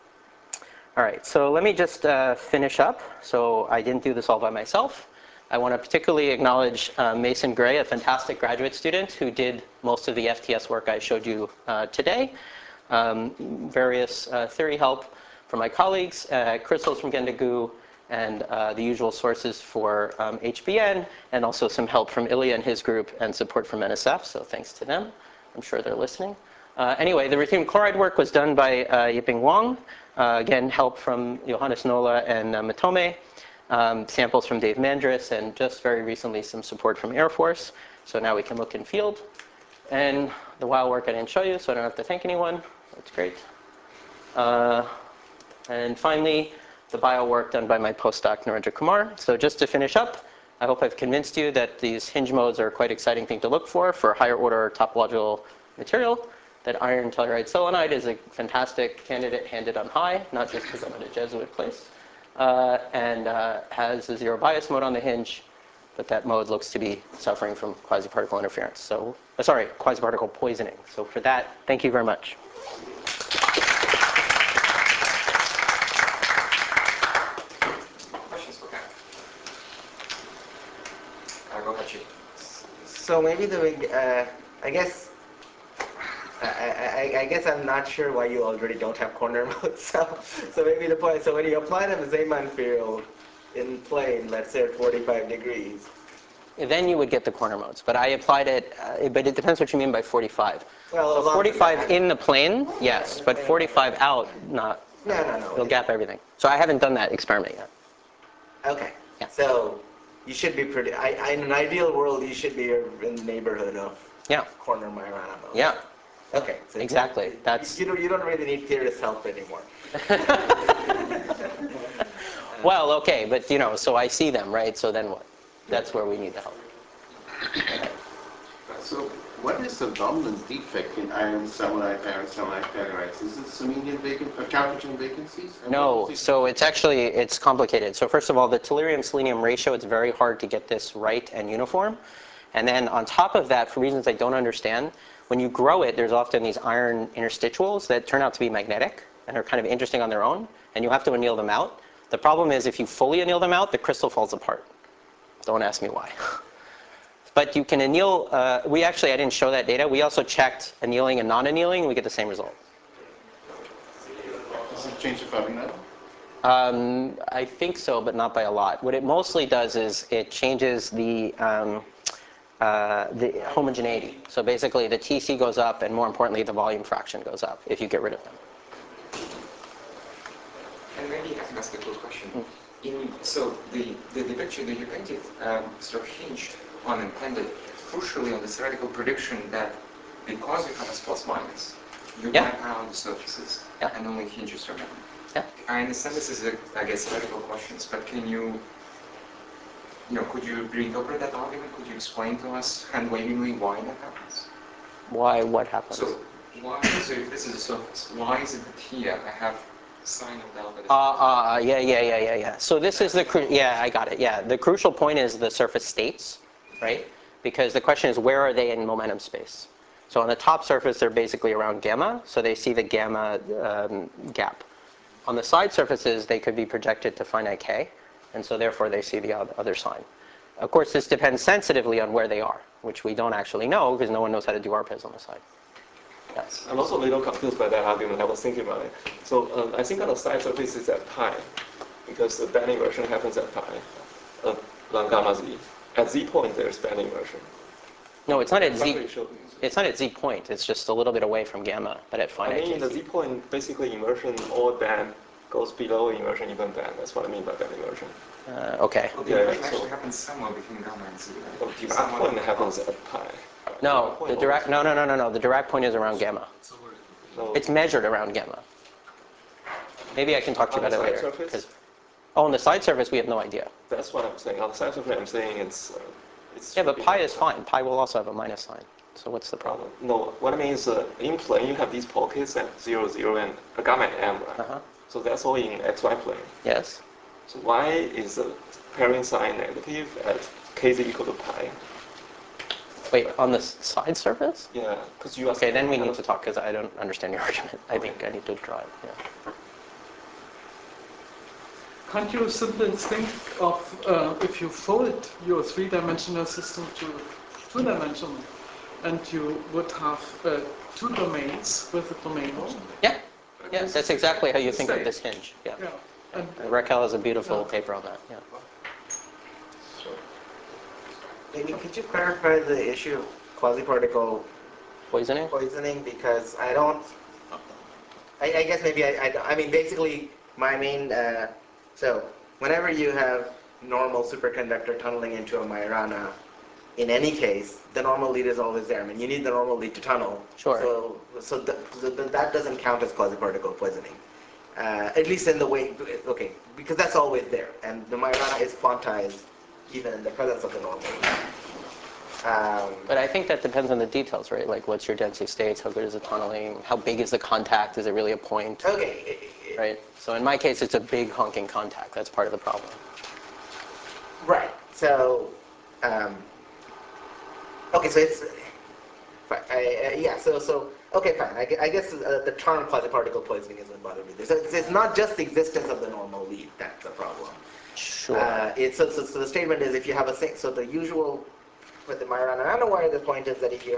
All right, so let me just finish up. So I didn't do this all by myself. I want to particularly acknowledge Mason Gray, a fantastic graduate student who did most of the FTS work I showed you today. Various theory help from my colleagues, crystals from Gendagu, and the usual sources for HBN, and also some help from Ilya and his group, and support from NSF, so thanks to them. I'm sure they're listening. Anyway, the ruthenium chloride work was done by Yiping Wang. Again, help from Johannes Nola and Matome. Samples from Dave Mandris, and just very recently some support from Air Force. So now we can look in field. And the wild work I didn't show you, so I don't have to thank anyone. That's great. And finally, the bio work done by my postdoc, Narendra Kumar. So just to finish up, I hope I've convinced you that these hinge modes are a quite exciting thing to look for higher order topological material. That iron telluride selenide is a fantastic candidate handed on high, not just because I'm at a Jesuit place. And has a zero bias mode on the hinge, but that mode looks to be suffering from quasi-particle interference. So, sorry, quasi-particle poisoning. So for that, thank you very much. Questions for Ken? Go ahead, Chi. So maybe I guess I'm not sure why you already don't have corner modes. So maybe the point. So when you apply the Zeeman field in plane, let's say at 45 degrees, then you would get the corner modes. But I applied it, but it depends what you mean by 45. Well, so 45 in the plane, yes, but 45 out, not. No. You'll gap everything. So I haven't done that experiment yet. Okay. Yeah. So you should be pretty. In an ideal world, you should be in the neighborhood of corner Majorana mode. Yeah. Okay. So exactly. That's. You don't really need theorist help anymore. Well, okay, but so I see them, right? So then what? That's where we need the help. So, what is the dominant defect in iron selenide tellurides? Is it selenium calcium vacancies? No, so it's complicated. So first of all, the tellurium-selenium ratio, it's very hard to get this right and uniform. And then on top of that, for reasons I don't understand, when you grow it, there's often these iron interstitials that turn out to be magnetic and are kind of interesting on their own, and you have to anneal them out. The problem is if you fully anneal them out, the crystal falls apart. Don't ask me why. But you can anneal, I didn't show that data. We also checked annealing and non-annealing, we get the same result. Does it change the Fermi level? I think so, but not by a lot. What it mostly does is it changes the homogeneity. So basically the TC goes up, and more importantly, the volume fraction goes up if you get rid of them. And maybe I can ask a quick question. So the picture that you painted sort of hinged on and depended crucially on the theoretical prediction that because you have a plus minus, you wipe out the surfaces and only hinges remain. Yeah. I understand this is, I guess, theoretical questions, but can you, could you reinterpret that argument? Could you explain to us hand-wavingly why that happens? Why? What happens? So if this is a surface, why is it that here I have sine of delta? Yeah. So this is I got it. Yeah, the crucial point is the surface states, right? Because the question is, where are they in momentum space? So on the top surface, they're basically around gamma, so they see the gamma gap. On the side surfaces, they could be projected to finite k, and so therefore they see the other sign. Of course, this depends sensitively on where they are, which we don't actually know because no one knows how to do RPEZ on the side. Yes. I'm also a little confused by that argument. I was thinking about it. So I think on the side surface is at pi, because the band inversion happens at pi, lambda gamma z. At z point, there's band inversion. No, it's not at z. It's not at z point. It's just a little bit away from gamma, but at finite. I mean, in the z point, basically inversion all band goes below inversion even band. That's what I mean by band inversion. Okay. Well, the inversion actually happens somewhere between gamma and z. Right? The Dirac point happens at pi. No, the Dirac. No. The Dirac point is around gamma. No. It's measured around gamma. Maybe I can talk to you about it later. Surface? On the side surface, we have no idea. That's what I'm saying. On the side surface, I'm saying it's yeah, but pi is fine. Pi will also have a minus sign. So what's the problem? No, what I mean is in plane, you have these pockets at 0, 0, and gamma and m, right? So that's all in xy plane. Yes. So why is the pairing sign negative at kz equal to pi? Wait, on the side surface? Yeah, because you. Okay, then we need to talk because I don't understand your argument. I think I need to draw it. Yeah. Can't you simply think of if you fold your three-dimensional system to two-dimensional, and you would have two domains with a domain node? Yeah. Yeah, that's exactly how you think of this hinge. Yeah. And Raquel has a beautiful paper on that. Yeah. Amy, could you clarify the issue of quasi-particle poisoning? Because I don't. I guess maybe I mean basically my main. So whenever you have normal superconductor tunneling into a Majorana, in any case, the normal lead is always there. I mean, you need the normal lead to tunnel. Sure. So that doesn't count as quasi-particle poisoning. At least in the way, okay, because that's always there. And the Majorana is quantized even in the presence of the normal lead. But I think that depends on the details, right? Like what's your density states, how good is the tunneling, how big is the contact, is it really a point? Okay. Right? So in my case, it's a big honking contact. That's part of the problem. Right. So, okay, so it's, fine. Okay, fine. I guess the term quasi-particle poisoning is what bothered me. So it's not just the existence of the normal lead that's the problem. Sure. So the statement is if you have so the usual with the Majorana nanowire, the point is that if you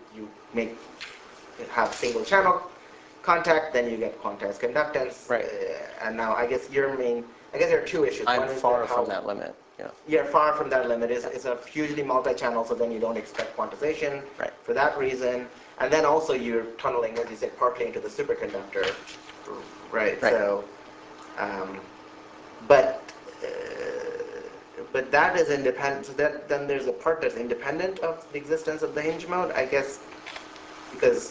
have single channel contact, then you get quantized conductance. Right. And now I guess there are two issues. I'm One is far from that limit. Yeah. You're far from that limit. It's a hugely multi-channel, so then you don't expect quantization for that reason. And then also you're tunneling, as you said, partly into the superconductor. Right. So, but that is independent. So then there's a part that's independent of the existence of the hinge mode, I guess, because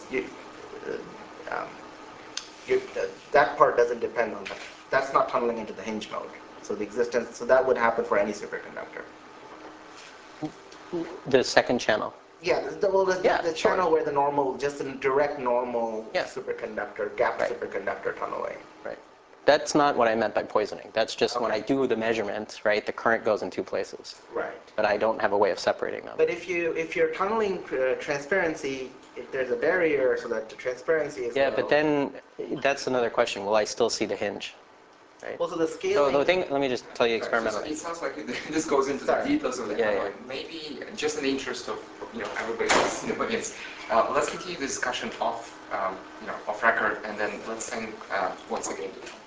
that part doesn't depend on that. That's not tunneling into the hinge mode. So that would happen for any superconductor. The second channel. Yeah, the channel where the normal, just a direct normal superconductor, gap superconductor tunneling. Right. That's not what I meant by poisoning. That's just when I do the measurement, right, the current goes in two places. Right. But I don't have a way of separating them. But if you're tunneling transparency, if there's a barrier so that the transparency is low. But then that's another question. Will I still see the hinge? Right. Also the scaling. So the thing, let me just tell you experimentally. It sounds like this goes into the details of the tunneling. Maybe just in the interest of everybody's audience, let's continue the discussion off off record, and then let's thank once again